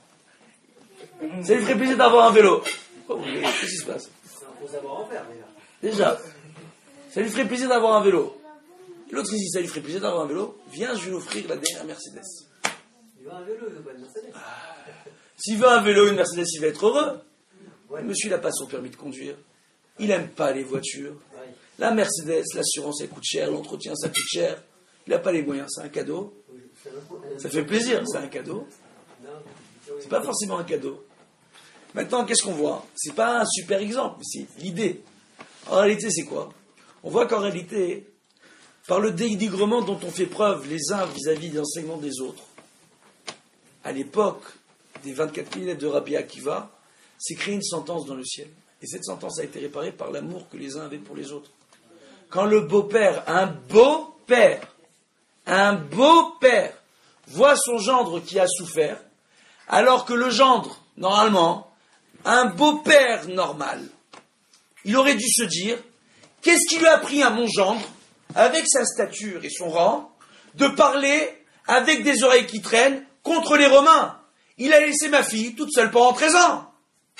ça lui ferait plaisir d'avoir un vélo. Oh, qu'est-ce qui se passe? C'est un faux savoir en faire, déjà. Déjà, ça lui ferait plaisir d'avoir un vélo. L'autre ici, ça lui ferait plaisir d'avoir un vélo. Viens, je vais lui offrir la dernière Mercedes. Il veut un vélo, il veut pas une Mercedes. Ah. S'il veut un vélo, une Mercedes, il va être heureux. Ouais. Monsieur, il n'a pas son permis de conduire. Il n'aime pas les voitures. Ouais. La Mercedes, l'assurance, elle coûte cher. L'entretien, ça coûte cher. Il n'a pas les moyens. C'est un cadeau. Ça fait plaisir. C'est un cadeau. C'est pas forcément un cadeau. Maintenant, qu'est-ce qu'on voit? C'est pas un super exemple, mais c'est l'idée. En réalité, c'est quoi? On voit qu'en réalité, par le dénigrement dont on fait preuve les uns vis-à-vis des enseignements des autres, à l'époque des vingt-quatre mille lettres de Rabbi Akiva, s'est créée une sentence dans le ciel. Et cette sentence a été réparée par l'amour que les uns avaient pour les autres. Quand le beau-père, un beau-père, un beau-père, voit son gendre qui a souffert, alors que le gendre, normalement, un beau-père normal, il aurait dû se dire, qu'est-ce qui lui a appris à mon gendre, avec sa stature et son rang, de parler avec des oreilles qui traînent contre les Romains? Il a laissé ma fille toute seule pendant treize ans.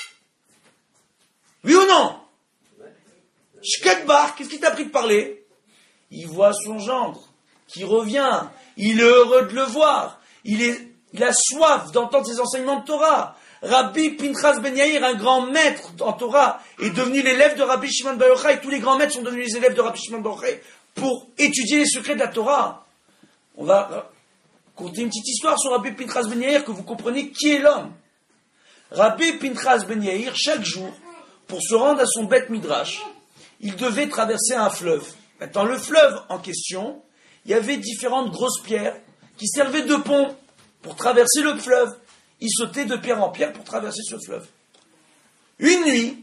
Oui ou non? Shkatbar, qu'est-ce qui t'a appris de parler? Il voit son gendre qui revient, il est heureux de le voir, il est Il a soif d'entendre ses enseignements de Torah. Rabbi Pinchas Ben Yair, un grand maître en Torah, est devenu l'élève de Rabbi Shimon Bar Yochai. Tous les grands maîtres sont devenus les élèves de Rabbi Shimon Bar Yochai pour étudier les secrets de la Torah. On va conter une petite histoire sur Rabbi Pinchas Ben Yair, que vous comprenez qui est l'homme. Rabbi Pinchas Ben Yair, chaque jour, pour se rendre à son Beth Midrash, il devait traverser un fleuve. Maintenant, le fleuve en question, il y avait différentes grosses pierres qui servaient de pont pour traverser le fleuve. Il sautait de pierre en pierre pour traverser ce fleuve. Une nuit,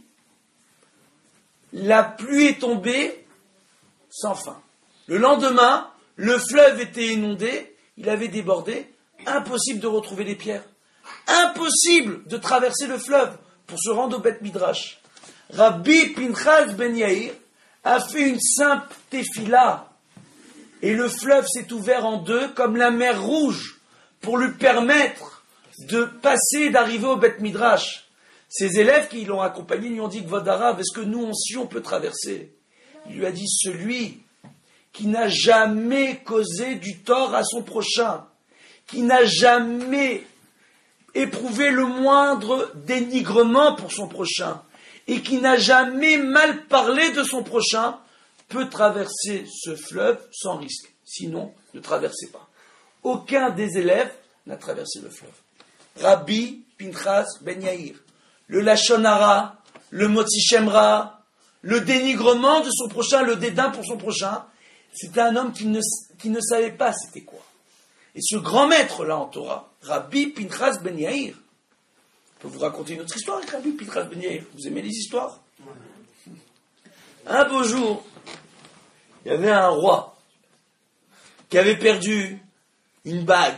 la pluie est tombée sans fin. Le lendemain, le fleuve était inondé, il avait débordé, impossible de retrouver les pierres. Impossible de traverser le fleuve pour se rendre au Beth Midrash. Rabbi Pinchas Ben Yair a fait une simple tefila et le fleuve s'est ouvert en deux comme la mer Rouge pour lui permettre de passer, d'arriver au Beth Midrash. Ses élèves qui l'ont accompagné lui ont dit, Kvod Harav, est-ce que nous aussi on peut traverser? Il lui a dit, celui qui n'a jamais causé du tort à son prochain, qui n'a jamais éprouvé le moindre dénigrement pour son prochain, et qui n'a jamais mal parlé de son prochain, peut traverser ce fleuve sans risque. Sinon, ne traversez pas. Aucun des élèves n'a traversé le fleuve. Rabbi Pinchas Ben Yair, le Lachon Hara, le Motzi Shem Ra, le dénigrement de son prochain, le dédain pour son prochain, c'était un homme qui ne, qui ne savait pas c'était quoi. Et ce grand maître-là en Torah, Rabbi Pinchas Ben Yair, je peux vous raconter une autre histoire avec Rabbi Pinchas Ben Yair. Vous aimez les histoires? Un beau jour, il y avait un roi qui avait perdu une bague.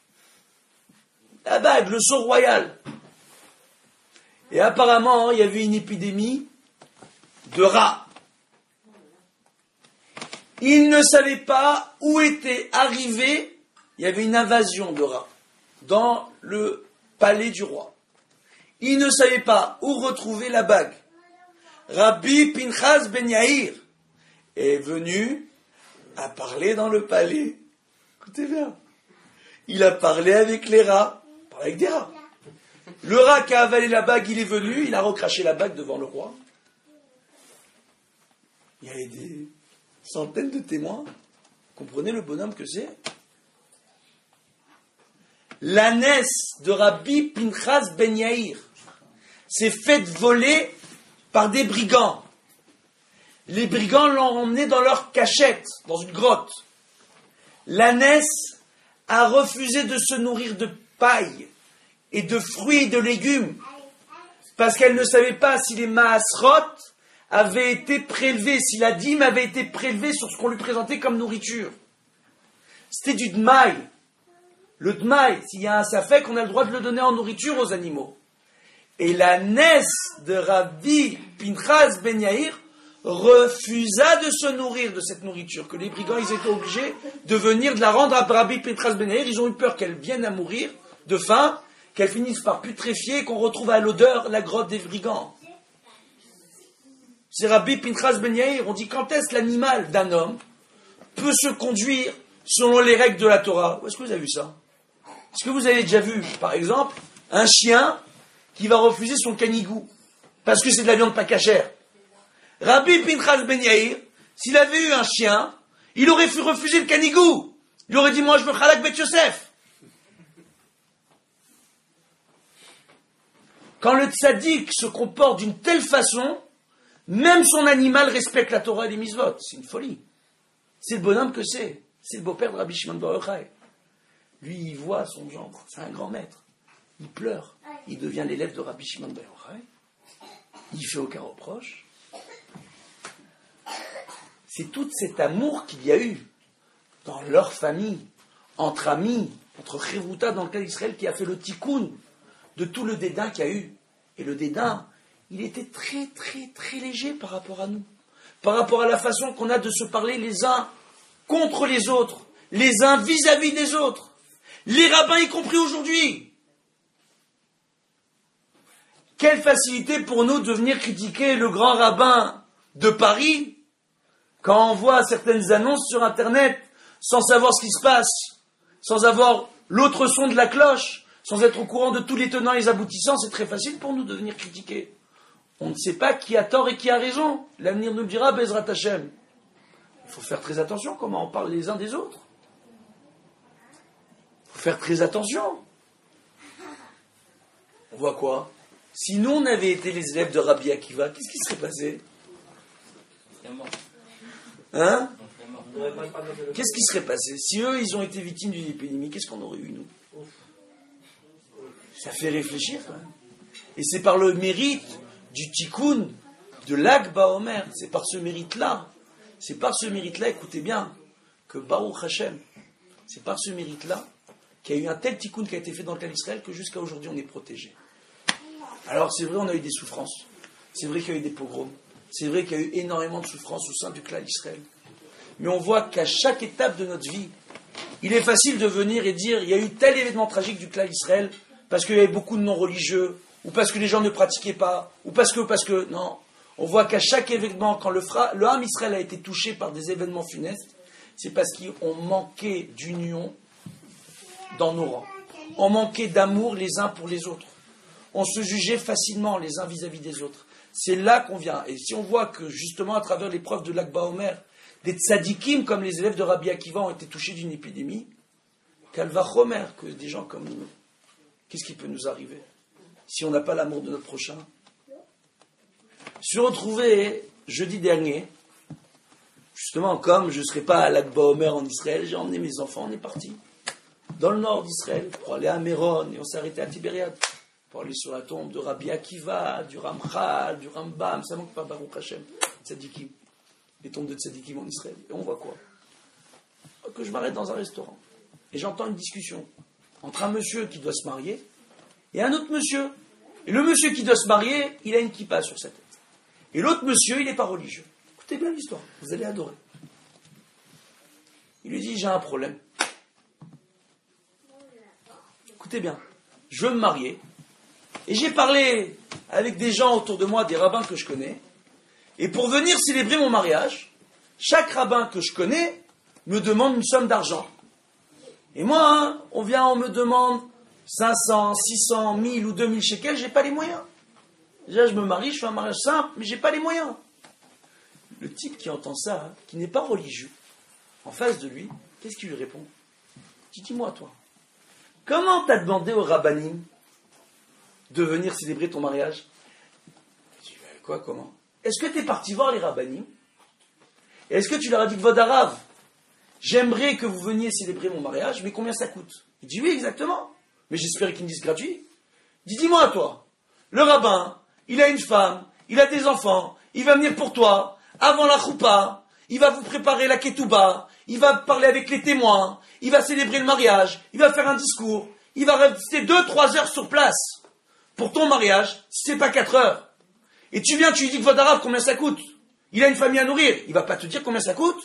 La bague, le sceau royal. Et apparemment, il y avait une épidémie de rats. Il ne savait pas où était arrivé, il y avait une invasion de rats dans le palais du roi. Il ne savait pas où retrouver la bague. Rabbi Pinchas Ben Yair est venu à parler dans le palais. Écoutez bien. Il a parlé avec les rats. Avec des rats. Le rat qui a avalé la bague, il est venu, il a recraché la bague devant le roi. Il y avait des centaines de témoins. Comprenez le bonhomme que c'est? L'ânesse de Rabbi Pinchas Ben Yair s'est faite voler par des brigands. Les brigands l'ont emmené dans leur cachette, dans une grotte. L'ânesse a refusé de se nourrir de paille et de fruits et de légumes, parce qu'elle ne savait pas si les maasrot avaient été prélevés, si la dîme avait été prélevée sur ce qu'on lui présentait comme nourriture. C'était du dmaï. Le dmaï, s'il y a un safek, on a le droit de le donner en nourriture aux animaux. Et la nesse de Rabbi Pinchas Ben Yair refusa de se nourrir de cette nourriture, que les brigands, ils étaient obligés de venir de la rendre à Rabbi Pinchas Ben Yair. Ils ont eu peur qu'elle vienne à mourir de faim, qu'elle finisse par putréfier et qu'on retrouve à l'odeur la grotte des brigands. C'est Rabbi Pinchas Ben Yair. On dit, quand est-ce l'animal d'un homme peut se conduire selon les règles de la Torah? Où est-ce que vous avez vu ça? Est-ce que vous avez déjà vu, par exemple, un chien qui va refuser son canigou parce que c'est de la viande pas cachère? Rabbi Pinchas Ben Yair, s'il avait eu un chien, il aurait refusé le canigou. Il aurait dit, moi je veux Chalak Bet Yosef. Quand le tzaddik se comporte d'une telle façon, même son animal respecte la Torah et les mitzvot. C'est une folie. C'est le bonhomme que c'est. C'est le beau-père de Rabbi Shimon Bar Yochai. Lui, il voit son gendre. C'est un grand maître. Il pleure. Il devient l'élève de Rabbi Shimon Bar Yochai. Il fait aucun reproche. C'est tout cet amour qu'il y a eu dans leur famille, entre amis, entre Cheruta dans le cas d'Israël, qui a fait le tikkun de tout le dédain qu'il y a eu. Et le dédain, il était très très très léger par rapport à nous, par rapport à la façon qu'on a de se parler les uns contre les autres, les uns vis-à-vis des autres, les rabbins y compris aujourd'hui. Quelle facilité pour nous de venir critiquer le grand rabbin de Paris quand on voit certaines annonces sur Internet sans savoir ce qui se passe, sans avoir l'autre son de la cloche, sans être au courant de tous les tenants et les aboutissants, c'est très facile pour nous de venir critiquer. On ne sait pas qui a tort et qui a raison. L'avenir nous le dira, Bezrat Hashem. Il faut faire très attention comment on parle les uns des autres. Il faut faire très attention. On voit quoi? Si nous, on avait été les élèves de Rabbi Akiva, qu'est-ce qui serait passé? Hein? Qu'est-ce qui serait passé? Si eux, ils ont été victimes d'une épidémie, qu'est-ce qu'on aurait eu, nous? Ça fait réfléchir, quand même. Et c'est par le mérite du tikkun, de l'Ag Baomer, c'est par ce mérite-là, c'est par ce mérite-là, écoutez bien, que Baruch Hashem, c'est par ce mérite-là qu'il y a eu un tel tikkun qui a été fait dans le clan d'Israël que jusqu'à aujourd'hui on est protégé. Alors c'est vrai, on a eu des souffrances, c'est vrai qu'il y a eu des pogroms, c'est vrai qu'il y a eu énormément de souffrances au sein du clan d'Israël. Mais on voit qu'à chaque étape de notre vie, il est facile de venir et dire il y a eu tel événement tragique du clan d'Israël parce qu'il y avait beaucoup de non-religieux, ou parce que les gens ne pratiquaient pas, ou parce que, parce que, non. On voit qu'à chaque événement, quand le, fra, le Ham Israël a été touché par des événements funestes, c'est parce qu'on manquait d'union dans nos rangs. On manquait d'amour les uns pour les autres. On se jugeait facilement les uns vis-à-vis des autres. C'est là qu'on vient. Et si on voit que, justement, à travers l'épreuve de l'Akba Omer, des tzadikim, comme les élèves de Rabbi Akiva, ont été touchés d'une épidémie, qu'Alva Chomer, que des gens comme nous, qu'est-ce qui peut nous arriver si on n'a pas l'amour de notre prochain? Je suis retrouvé jeudi dernier, justement, comme je ne serais pas à l'Akba Omer en Israël, j'ai emmené mes enfants, on est parti dans le nord d'Israël pour aller à Méron, et on s'est arrêté à Tibériade pour aller sur la tombe de Rabbi Akiva, du Ramchal, du Rambam, ça manque pas Baruch Hashem, Tzadikim, les tombes de Tzadikim en Israël. Et on voit quoi? Que je m'arrête dans un restaurant et j'entends une discussion entre un monsieur qui doit se marier et un autre monsieur. Et le monsieur qui doit se marier, il a une kippa sur sa tête. Et l'autre monsieur, il n'est pas religieux. Écoutez bien l'histoire, vous allez adorer. Il lui dit, j'ai un problème. Écoutez bien, je veux me marier. Et j'ai parlé avec des gens autour de moi, des rabbins que je connais. Et pour venir célébrer mon mariage, chaque rabbin que je connais me demande une somme d'argent. Et moi, hein, on vient, on me demande cinq cents, six cents, mille ou deux mille shekels, j'ai pas les moyens. Déjà, je me marie, je fais un mariage simple, mais j'ai pas les moyens. Le type qui entend ça, hein, qui n'est pas religieux, en face de lui, qu'est-ce qu'il lui répond? Dis-moi, toi, comment t'as demandé au rabbanim de venir célébrer ton mariage? Je dis, quoi, comment? Est-ce que t'es parti voir les rabbanim? Est-ce que tu leur as dit, Kvod Harav, j'aimerais que vous veniez célébrer mon mariage, mais combien ça coûte? Il dit, oui, exactement. Mais j'espérais qu'ils me disent gratuit. Il dit, dis-moi, toi, le rabbin, il a une femme, il a des enfants, il va venir pour toi, avant la choupa, il va vous préparer la ketouba, il va parler avec les témoins, il va célébrer le mariage, il va faire un discours, il va rester deux, trois heures sur place pour ton mariage, si c'est pas quatre heures. Et tu viens, tu lui dis que Kvod Harav, combien ça coûte? Il a une famille à nourrir, il va pas te dire combien ça coûte?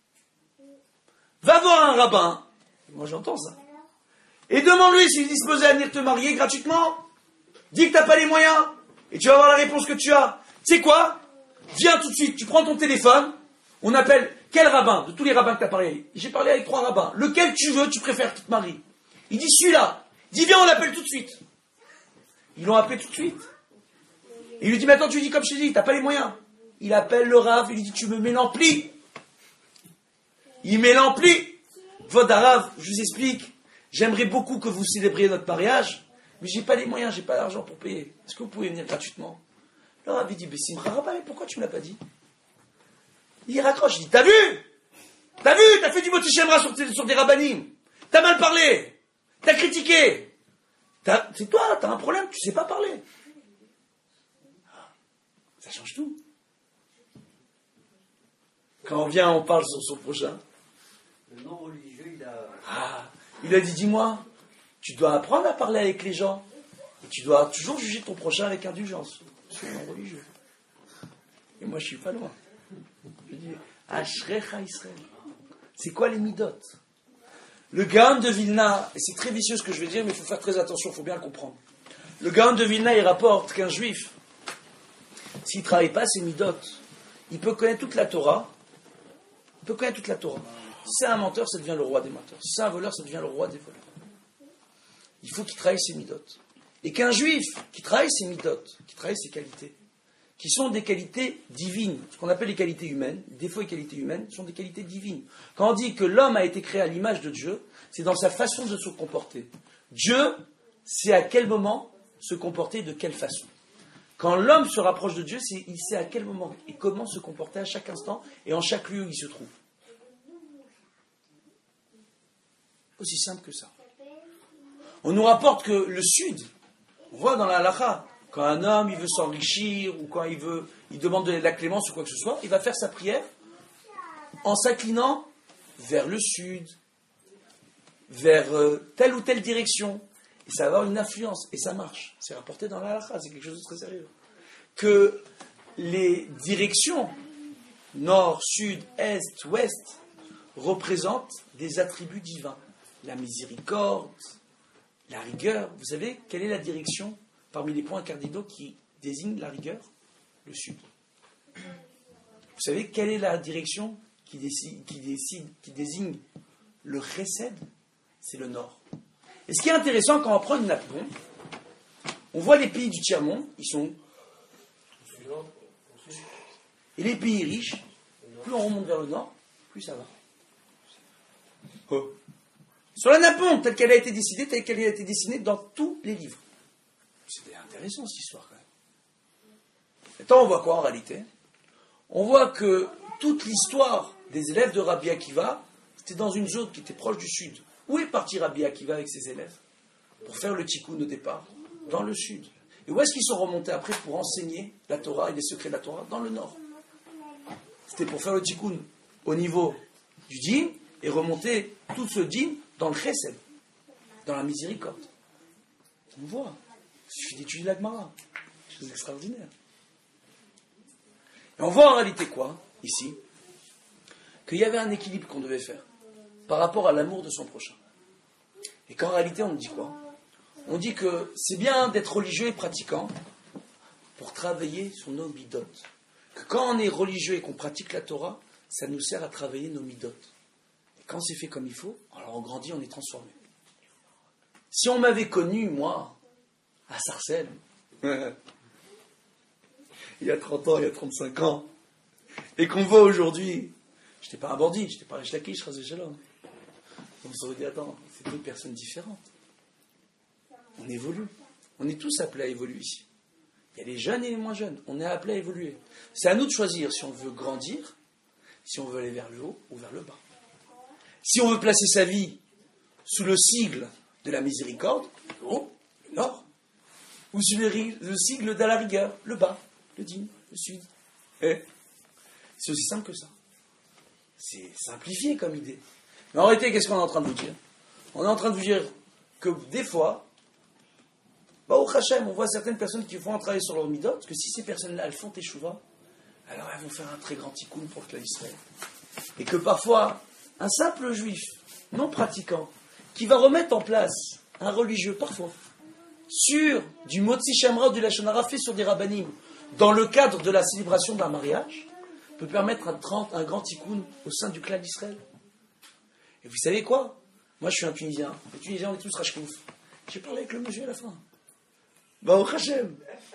Va voir un rabbin, moi j'entends ça, et demande-lui s'il est disposé à venir te marier gratuitement. Dis que tu n'as pas les moyens, et tu vas avoir la réponse que tu as. Tu sais quoi? Viens tout de suite, tu prends ton téléphone, on appelle quel rabbin, de tous les rabbins que tu as parlé. J'ai parlé avec trois rabbins, lequel tu veux, tu préfères que tu te maries. Il dit celui-là. Il dit viens, on l'appelle tout de suite. Ils l'ont appelé tout de suite. Il lui dit maintenant tu lui dis comme je t'ai dit, tu n'as pas les moyens. Il appelle le rav, il lui dit tu me mets l'ampli. Il met l'ampli. Kvod Harav, je vous explique, j'aimerais beaucoup que vous célébriez notre mariage, mais j'ai pas les moyens, j'ai pas l'argent pour payer. Est-ce que vous pouvez venir gratuitement? Le rav dit, Simcha Rabba, mais pourquoi tu me l'as pas dit? Il raccroche, il dit, t'as vu? T'as vu? T'as fait du moti shemra sur, sur des rabbanim. T'as mal parlé. T'as critiqué. T'as, c'est toi, t'as un problème, tu sais pas parler. Ça change tout. Quand on vient, on parle sur son prochain. Le non-religieux, il a... Ah, il a dit, dis-moi, tu dois apprendre à parler avec les gens. Et tu dois toujours juger ton prochain avec indulgence. C'est non-religieux. Et moi, je suis pas loin. Je dis, Ashrecha Israël. C'est quoi les midot? Le Gaon de Vilna, et c'est très vicieux ce que je vais dire, mais il faut faire très attention, il faut bien le comprendre. Le Gaon de Vilna, il rapporte qu'un juif, s'il ne travaille pas ses midot, il peut connaître toute la Torah. Il peut connaître toute la Torah. Si c'est un menteur, ça devient le roi des menteurs. Si c'est un voleur, ça devient le roi des voleurs. il faut qu'il travaille ses midotes. Et qu'un juif qui travaille ses midotes, qui travaille ses qualités, qui sont des qualités divines, ce qu'on appelle les qualités humaines, les défauts et qualités humaines, sont des qualités divines. Quand on dit que l'homme a été créé à l'image de Dieu, c'est dans sa façon de se comporter. Dieu sait à quel moment se comporter, de quelle façon. Quand l'homme se rapproche de Dieu, c'est, il sait à quel moment et comment se comporter à chaque instant et en chaque lieu où il se trouve. Aussi simple que ça. On nous rapporte que le Sud, on voit dans la halakha, quand un homme il veut s'enrichir ou quand il veut, il demande de la clémence ou quoi que ce soit, il va faire sa prière en s'inclinant vers le Sud, vers euh, telle ou telle direction. Et ça va avoir une influence, et ça marche. C'est rapporté dans la halakha, c'est quelque chose de très sérieux. Que les directions, nord, sud, est, ouest, représentent des attributs divins. La miséricorde, la rigueur. Vous savez, quelle est la direction parmi les points cardinaux qui désignent la rigueur? Le sud. Vous savez, quelle est la direction qui, décide, qui, décide, qui désigne le chesed? C'est le nord. Et ce qui est intéressant, quand on prend une nappe, on voit les pays du tiers-monde, ils sont... Et les pays riches, plus on remonte vers le nord, plus ça va. Oh. Sur la nappe, telle qu'elle a été décidée, telle qu'elle a été dessinée dans tous les livres. C'était intéressant cette histoire quand même. Maintenant, on voit quoi en réalité? On voit que toute l'histoire des élèves de Rabbi Akiva, c'était dans une zone qui était proche du sud. Où est parti Rabbi Akiva avec ses élèves pour faire le tikkun au départ? Dans le sud. Et où est-ce qu'ils sont remontés après pour enseigner la Torah et les secrets de la Torah? Dans le nord. C'était pour faire le tikkun au niveau du din et remonter tout ce din dans le chesed, dans la miséricorde. On voit. Il suffit d'étudier la Gemara. C'est extraordinaire. Et on voit en réalité quoi, ici? Qu'il y avait un équilibre qu'on devait faire par rapport à l'amour de son prochain. Et qu'en réalité, on dit quoi? On dit que c'est bien d'être religieux et pratiquant pour travailler sur nos midot. Que quand on est religieux et qu'on pratique la Torah, ça nous sert à travailler nos midot. Et quand c'est fait comme il faut, alors on grandit, on est transformé. Si on m'avait connu, moi, à Sarcelles, il y a trente ans, il y a trente-cinq ans, et qu'on voit aujourd'hui, je n'étais pas un bandit, je n'étais pas un Shlaki, je rasais Shalom. On se dit, attends, c'est deux personnes différentes. On évolue. On est tous appelés à évoluer ici. Il y a les jeunes et les moins jeunes. On est appelés à évoluer. C'est à nous de choisir si on veut grandir, si on veut aller vers le haut ou vers le bas. Si on veut placer sa vie sous le sigle de la miséricorde, le haut, le nord, ou sous le, le sigle de la rigueur, le bas, le digne, le sud. Eh, c'est aussi simple que ça. C'est simplifié comme idée. Mais en réalité, qu'est-ce qu'on est en train de vous dire? On est en train de vous dire que des fois, bah, au Hachem, on voit certaines personnes qui font un travail sur leur midot, que si ces personnes-là, elles font teshuva, alors elles vont faire un très grand tikkun pour le clan Israël. Et que parfois, un simple juif, non pratiquant, qui va remettre en place un religieux, parfois, sur du Motzi Shamra ou du Lashon Hara fait sur des rabbanim, dans le cadre de la célébration d'un mariage, peut permettre un, un grand tikkun au sein du clan d'Israël. Et vous savez quoi? Moi, je suis un Tunisien. Les Tunisiens, on est tous rachkouf. J'ai parlé avec le monsieur à la fin. Bah, au Hachem.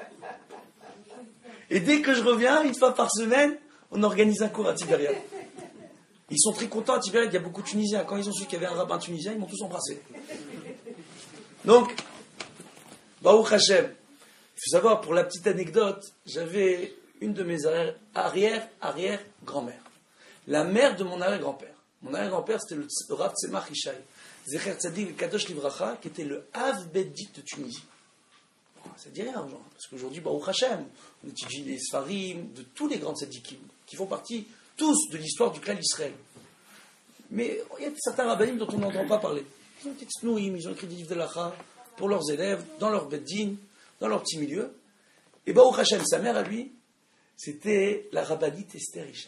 Et dès que je reviens, une fois par semaine, on organise un cours à Tibériade. Ils sont très contents à Tibériade, il y a beaucoup de Tunisiens. Quand ils ont su qu'il y avait un rabbin tunisien, ils m'ont tous embrassé. Donc, bah, au Hachem. Il faut savoir, pour la petite anecdote, j'avais une de mes arrière-arrière-grand-mères. La mère de mon arrière-grand-père. Mon arrière-grand-père, c'était le Rav Tzemach Ishaï, Zecher Tzadik Kadosh Livracha, qui était le Av Beddit de Tunisie. Bon, ça dit rien, genre, parce qu'aujourd'hui, Baruch Hashem, on étudie les Sfarim, de tous les grands tzadikim, qui font partie, tous, de l'histoire du clan d'Israël. Mais il y a certains rabbinim dont on n'entend pas parler. Ils ont été tsnouim, ils ont écrit des livres de l'Acha pour leurs élèves, dans leur beddin, dans leur petit milieu. Et Baruch Hashem, sa mère à lui, c'était la rabbinite Esther Ishaï.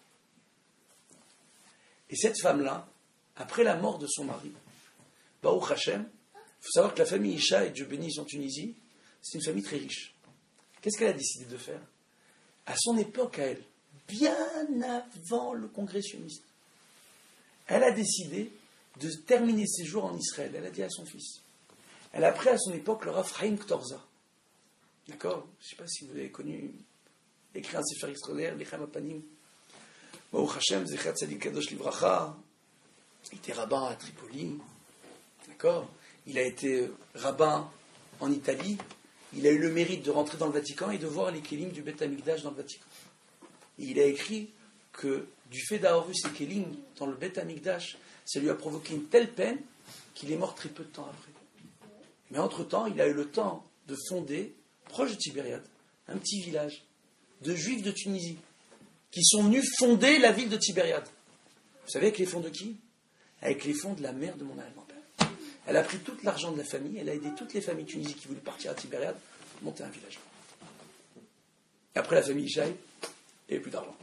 Et cette femme-là, après la mort de son mari, Baruch Hashem, il faut savoir que la famille Ishaï, Dieu bénisse en Tunisie, c'est une famille très riche. Qu'est-ce qu'elle a décidé de faire? À son époque, à elle, bien avant le congrès sioniste, elle a décidé de terminer ses jours en Israël. Elle a dit à son fils, Elle a pris à son époque le Rav Chaim Ktorza. D'accord? Je ne sais pas si vous avez connu, écrit un sefer extraordinaire, les Chaim Apanim. Baruch Hashem, Zecher Tzadik Kadosh Livracha. Il était rabbin à Tripoli. D'accord? Il a été rabbin en Italie. Il a eu le mérite de rentrer dans le Vatican et de voir les kélim du Beth Amikdash dans le Vatican. Et il a écrit que du fait d'avoir vu ces kélim dans le Beth Amikdash, ça lui a provoqué une telle peine qu'il est mort très peu de temps après. Mais entre-temps, il a eu le temps de fonder, proche de Tibériade, un petit village de juifs de Tunisie qui sont venus fonder la ville de Tibériade. Vous savez avec les fonds de qui? Avec les fonds de la mère de mon arrière-grand-père. Elle a pris tout l'argent de la famille, elle a aidé toutes les familles tunisiennes qui voulaient partir à Tibériade à monter un village. Et après la famille Ishaï, il n'y avait plus d'argent.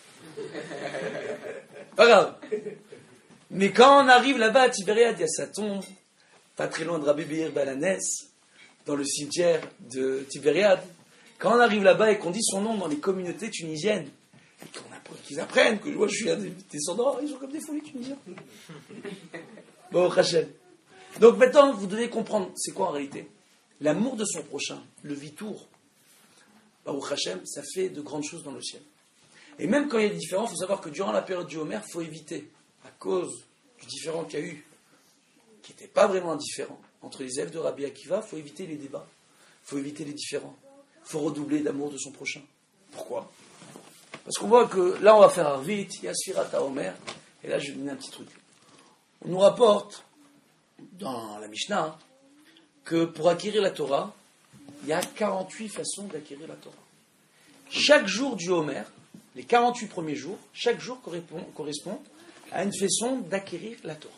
Pas grave. Mais quand on arrive là-bas à Tibériade, il y a sa tombe, pas très loin de Rabbi Meir Balanès, dans le cimetière de Tibériade. Quand on arrive là-bas et qu'on dit son nom dans les communautés tunisiennes, et qu'on apprend, qu'ils apprennent que moi je suis un des descendants, ils sont comme des fous les Tunisiens. Bon, Rachel. Donc maintenant, vous devez comprendre, c'est quoi en réalité? L'amour de son prochain, le vitour, Baruch Hashem, ça fait de grandes choses dans le ciel. Et même quand il y a des différends, il faut savoir que durant la période du Homer, il faut éviter, à cause du différend qu'il y a eu, qui n'était pas vraiment indifférent, entre les élèves de Rabbi Akiva, il faut éviter les débats, il faut éviter les différends, il faut redoubler d'amour de son prochain. Pourquoi? Parce qu'on voit que là, on va faire Arvit, il y a Sfirat HaOmer, et là, je vais vous donner un petit truc. On nous rapporte, dans la Mishnah, que pour acquérir la Torah, il y a quarante-huit façons d'acquérir la Torah. Chaque jour du Homer, les quarante-huit premiers jours, chaque jour correspond, correspond à une façon d'acquérir la Torah.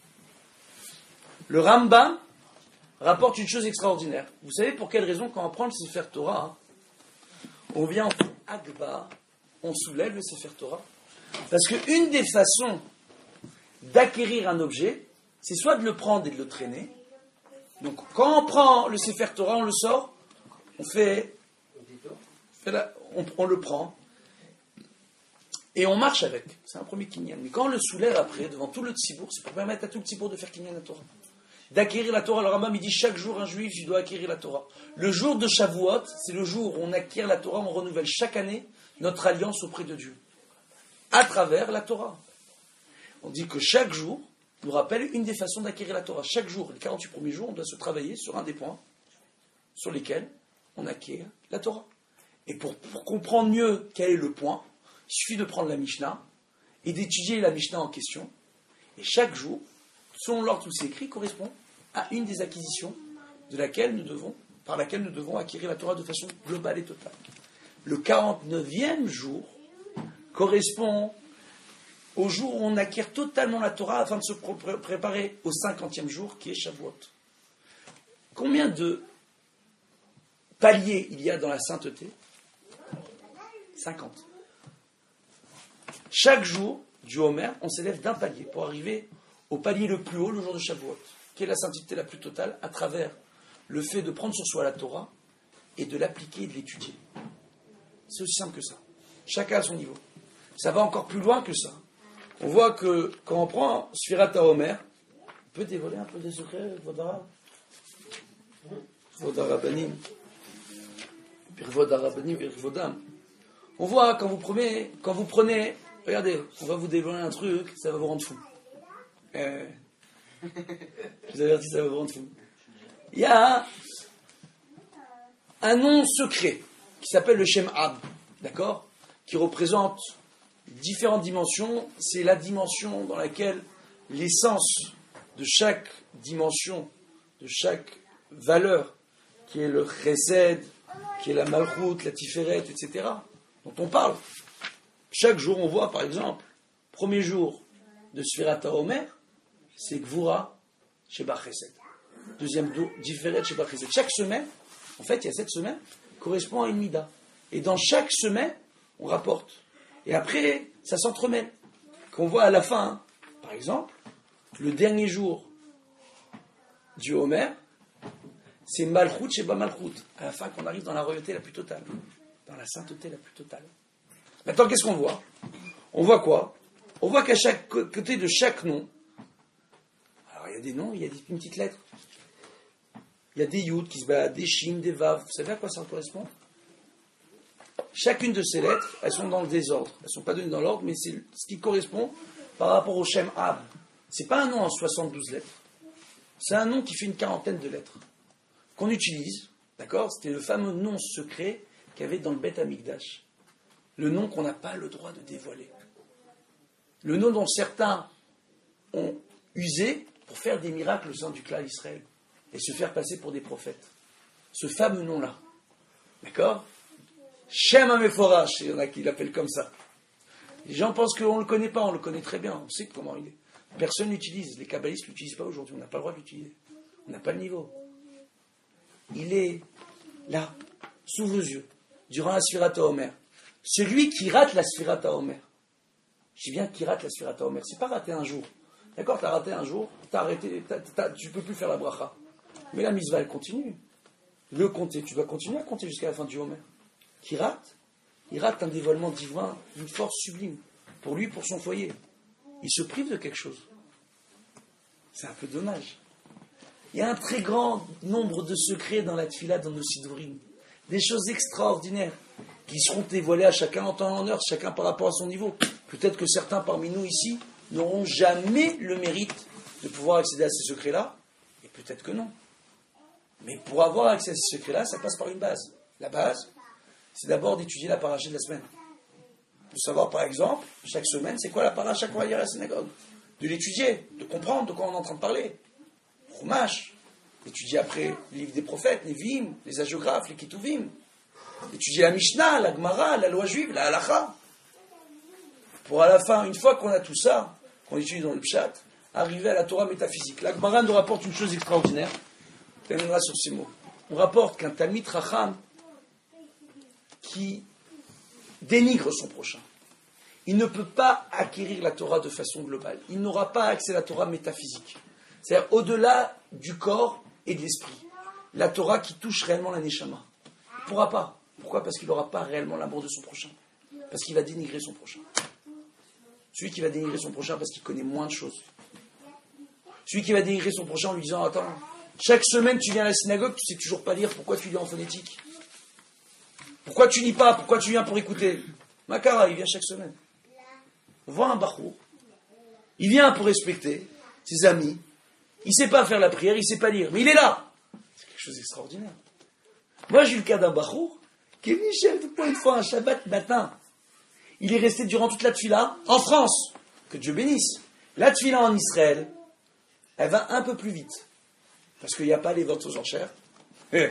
Le Rambam rapporte une chose extraordinaire. Vous savez pour quelle raison, quand on prend le Sefer Torah, hein, on vient en fait Agba, on soulève le Sefer Torah? Parce qu'une des façons d'acquérir un objet, c'est soit de le prendre et de le traîner. Donc, quand on prend le Sefer Torah, on le sort, on fait, fait la, on, on le prend, et on marche avec. C'est un premier kinyan. Mais quand on le soulève après, devant tout le tzibour, c'est pour permettre à tout le tzibour de faire kinyan la Torah. D'acquérir la Torah. Le Rambam, il dit chaque jour, un juif, il doit acquérir la Torah. Le jour de Shavuot, c'est le jour où on acquiert la Torah, on renouvelle chaque année notre alliance auprès de Dieu. À travers la Torah. On dit que chaque jour nous rappelle une des façons d'acquérir la Torah. Chaque jour, les quarante-huit premiers jours, on doit se travailler sur un des points sur lesquels on acquiert la Torah. Et pour, pour comprendre mieux quel est le point, il suffit de prendre la Mishnah et d'étudier la Mishnah en question. Et chaque jour, selon l'ordre où c'est écrit, correspond à une des acquisitions de laquelle nous devons, par laquelle nous devons acquérir la Torah de façon globale et totale. Le quarante-neuvième jour correspond au jour où on acquiert totalement la Torah afin de se pr- préparer au cinquantième jour qui est Shavuot. Combien de paliers il y a dans la sainteté? cinquante. Chaque jour du Homer, on s'élève d'un palier pour arriver au palier le plus haut le jour de Shavuot, qui est la sainteté la plus totale à travers le fait de prendre sur soi la Torah et de l'appliquer et de l'étudier. C'est aussi simple que ça. Chacun à son niveau. Ça va encore plus loin que ça. On voit que quand on prend Sfirat HaOmer, on peut dévoiler un peu des secrets, Vodara. Vodarabanim. Vodarabanim, Vodam. On voit quand vous prenez, quand vous prenez, regardez, on va vous dévoiler un truc, ça va vous rendre fou. Euh, je vous avertis, ça va vous rendre fou. Il y a un nom secret qui s'appelle le Shem Ab, d'accord, qui représente différentes dimensions. C'est la dimension dans laquelle l'essence de chaque dimension, de chaque valeur, qui est le Chesed, qui est la Malchut, la Tiferet, et cetera, dont on parle. Chaque jour, on voit, par exemple, premier jour de Sfirat HaOmer, c'est Gvura Sheba Chesed. Deuxième jour, Tiferet Sheba Chesed. Chaque semaine, en fait, il y a sept semaines, correspond à une Mida. Et dans chaque semaine, on rapporte. Et après, ça s'entremêle. Qu'on voit à la fin, hein. Par exemple, le dernier jour du Homer, c'est Malchut Sheba Malchut. À la fin, qu'on arrive dans la royauté la plus totale. Dans la sainteté la plus totale. Maintenant, qu'est-ce qu'on voit? On voit quoi? On voit qu'à chaque côté de chaque nom, alors il y a des noms, il y a une petite lettre. il y a des yud qui se baladent, des shin, des vav. Vous savez à quoi ça correspond? Chacune de ces lettres, elles sont dans le désordre. Elles ne sont pas données dans l'ordre, mais c'est ce qui correspond par rapport au Shem Ab. Ce n'est pas un nom en soixante-douze lettres. C'est un nom qui fait une quarantaine de lettres. Qu'on utilise, d'accord? C'était le fameux nom secret qu'il y avait dans le Beth Amikdash. Le nom qu'on n'a pas le droit de dévoiler. Le nom dont certains ont usé pour faire des miracles au sein du clan d'Israël et se faire passer pour des prophètes. Ce fameux nom-là. D'accord? Shem HaMeforash, il y en a qui l'appellent comme ça. Les gens pensent qu'on ne le connaît pas, on le connaît très bien, on sait comment il est. Personne l'utilise, les kabbalistes ne l'utilisent pas aujourd'hui, on n'a pas le droit de l'utiliser. On n'a pas le niveau. Il est là, sous vos yeux, durant la Sfirata Omer. Celui qui rate la Sfirata Omer, je dis bien qui rate la Sfirata Omer, c'est pas rater un jour. D'accord, tu as raté un jour, t'as arrêté, t'as, t'as, tu ne peux plus faire la bracha. Mais la mitzvah, elle continue. Le compter, tu dois continuer à compter jusqu'à la fin du Omer. Qui rate, il rate un dévoilement divin d'une force sublime, pour lui, pour son foyer. Il se prive de quelque chose. C'est un peu dommage. Il y a un très grand nombre de secrets dans la tfila, dans nos sidurim. Des choses extraordinaires qui seront dévoilées à chacun en temps et en heure, chacun par rapport à son niveau. Peut-être que certains parmi nous ici n'auront jamais le mérite de pouvoir accéder à ces secrets-là, et peut-être que non. Mais pour avoir accès à ces secrets-là, ça passe par une base. La base, c'est d'abord d'étudier la paracha de la semaine. De savoir, par exemple, chaque semaine, c'est quoi la paracha qu'on va lire à la synagogue. De l'étudier, de comprendre de quoi on est en train de parler. Chumash, d'étudier après les livres des prophètes, les Vim, les hagiographes, les Ketuvim. D'étudier la Mishnah, la Gemara, la loi juive, la Halacha. Pour à la fin, une fois qu'on a tout ça, qu'on étudie dans le Pshat, arriver à la Torah métaphysique. La Gemara nous rapporte une chose extraordinaire. On terminera sur ces mots. On rapporte qu'un Talmid Chacham qui dénigre son prochain, il ne peut pas acquérir la Torah de façon globale. Il n'aura pas accès à la Torah métaphysique. C'est-à-dire au-delà du corps et de l'esprit. La Torah qui touche réellement la Neshama. Il ne pourra pas. Pourquoi? Parce qu'il n'aura pas réellement l'amour de son prochain. Parce qu'il va dénigrer son prochain. Celui qui va dénigrer son prochain parce qu'il connaît moins de choses. Celui qui va dénigrer son prochain en lui disant « Attends, chaque semaine tu viens à la synagogue, tu ne sais toujours pas lire, pourquoi tu lis en phonétique? Pourquoi tu lis pas? Pourquoi tu viens pour écouter? » Makara, il vient chaque semaine. On voit un bachour. Il vient pour respecter ses amis. Il ne sait pas faire la prière, il ne sait pas lire. Mais il est là. C'est quelque chose d'extraordinaire. Moi, j'ai eu le cas d'un bachour qui est venu chez moi une fois un Shabbat matin. Il est resté durant toute la tfila en France. Que Dieu bénisse. La tfila en Israël, elle va un peu plus vite. Parce qu'il n'y a pas les votes aux enchères. Il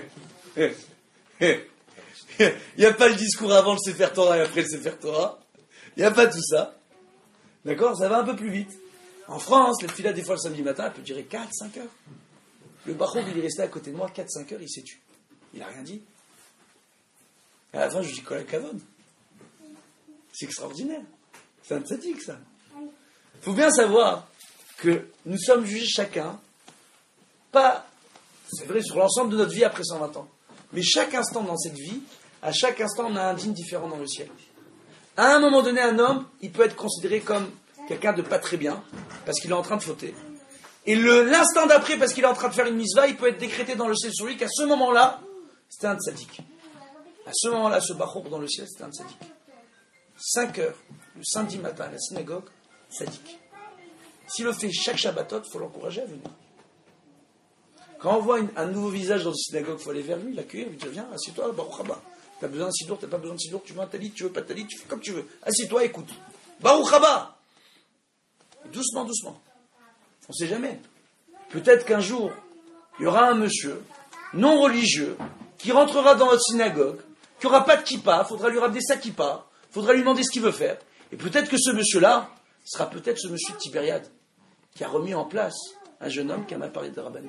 n'y a pas le discours avant le Sefer Torah et après le Sefer Torah. Il n'y a pas tout ça. D'accord? Ça va un peu plus vite. En France, la tfila, des fois, le samedi matin, elle peut durer quatre à cinq heures. Le bachour, il est resté à côté de moi quatre à cinq heures, il s'est tué. Il n'a rien dit. Et à la fin, je lui dis, quoi la kavod? C'est extraordinaire. C'est un tzaddik, ça. Il faut bien savoir que nous sommes jugés chacun, pas, c'est vrai, sur l'ensemble de notre vie après cent vingt ans, mais chaque instant dans cette vie, à chaque instant, on a un digne différent dans le ciel. À un moment donné, un homme, il peut être considéré comme quelqu'un de pas très bien, parce qu'il est en train de fauter. Et le, l'instant d'après, parce qu'il est en train de faire une mitzvah, il peut être décrété dans le ciel sur lui qu'à ce moment-là, c'était un tzaddik. À ce moment-là, ce bachour dans le ciel, c'était un tzaddik. cinq heures, le samedi matin, à la synagogue, tzaddik. S'il le fait chaque Shabbatot, il faut l'encourager à venir. Quand on voit une, un nouveau visage dans une synagogue, il faut aller vers lui, l'accueillir, lui dire, viens, assieds-toi, Baruch haba. Tu as besoin d'un sidour, tu n'as pas besoin de sidour, tu veux un talit, tu veux pas de talit, tu fais comme tu veux. Assieds-toi, écoute. Baruch haba. Doucement, doucement. On ne sait jamais. Peut-être qu'un jour, il y aura un monsieur non religieux qui rentrera dans votre synagogue, qui n'aura pas de kippa, il faudra lui ramener sa kippa, il faudra lui demander ce qu'il veut faire. Et peut-être que ce monsieur-là sera peut-être ce monsieur de Tibériade qui a remis en place un jeune homme qui m'a parlé de Rabbanim.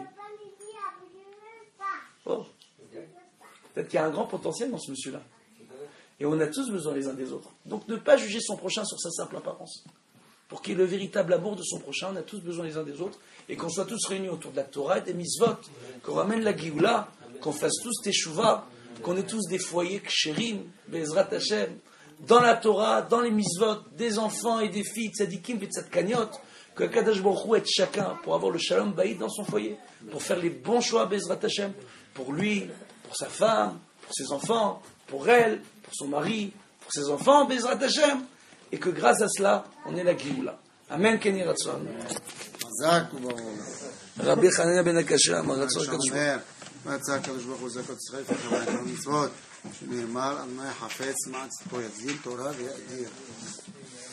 Oh. Peut-être qu'il y a un grand potentiel dans ce monsieur-là. Et on a tous besoin les uns des autres. Donc ne pas juger son prochain sur sa simple apparence. Pour qu'il y ait le véritable amour de son prochain, on a tous besoin les uns des autres. Et qu'on soit tous réunis autour de la Torah et des mitzvot. Qu'on ramène la Géoula, qu'on fasse tous teshuva, qu'on ait tous des foyers kshérim, Bezrat Hashem, dans la Torah, dans les mitzvot, des enfants et des filles, tzadikim et tzadkaniot, que Kadosh Baruch Hu aide chacun pour avoir le shalom baïd dans son foyer, pour faire les bons choix Bezrat Hashem, pour lui, pour sa femme, pour ses enfants, pour elle, pour son mari, pour ses enfants Bezrat Hashem, et que grâce à cela, on ait la Géoula. Amen, Keni Ratzon. Rabbi Hanania ben Akasha, Ratzon Kadosh Baruch Hu. רצה הקדוש ברוך הוא זכות ישראל וחברת המצוות שנאמר על מה חפץ מעצתו יגזיל תורה ויאדיר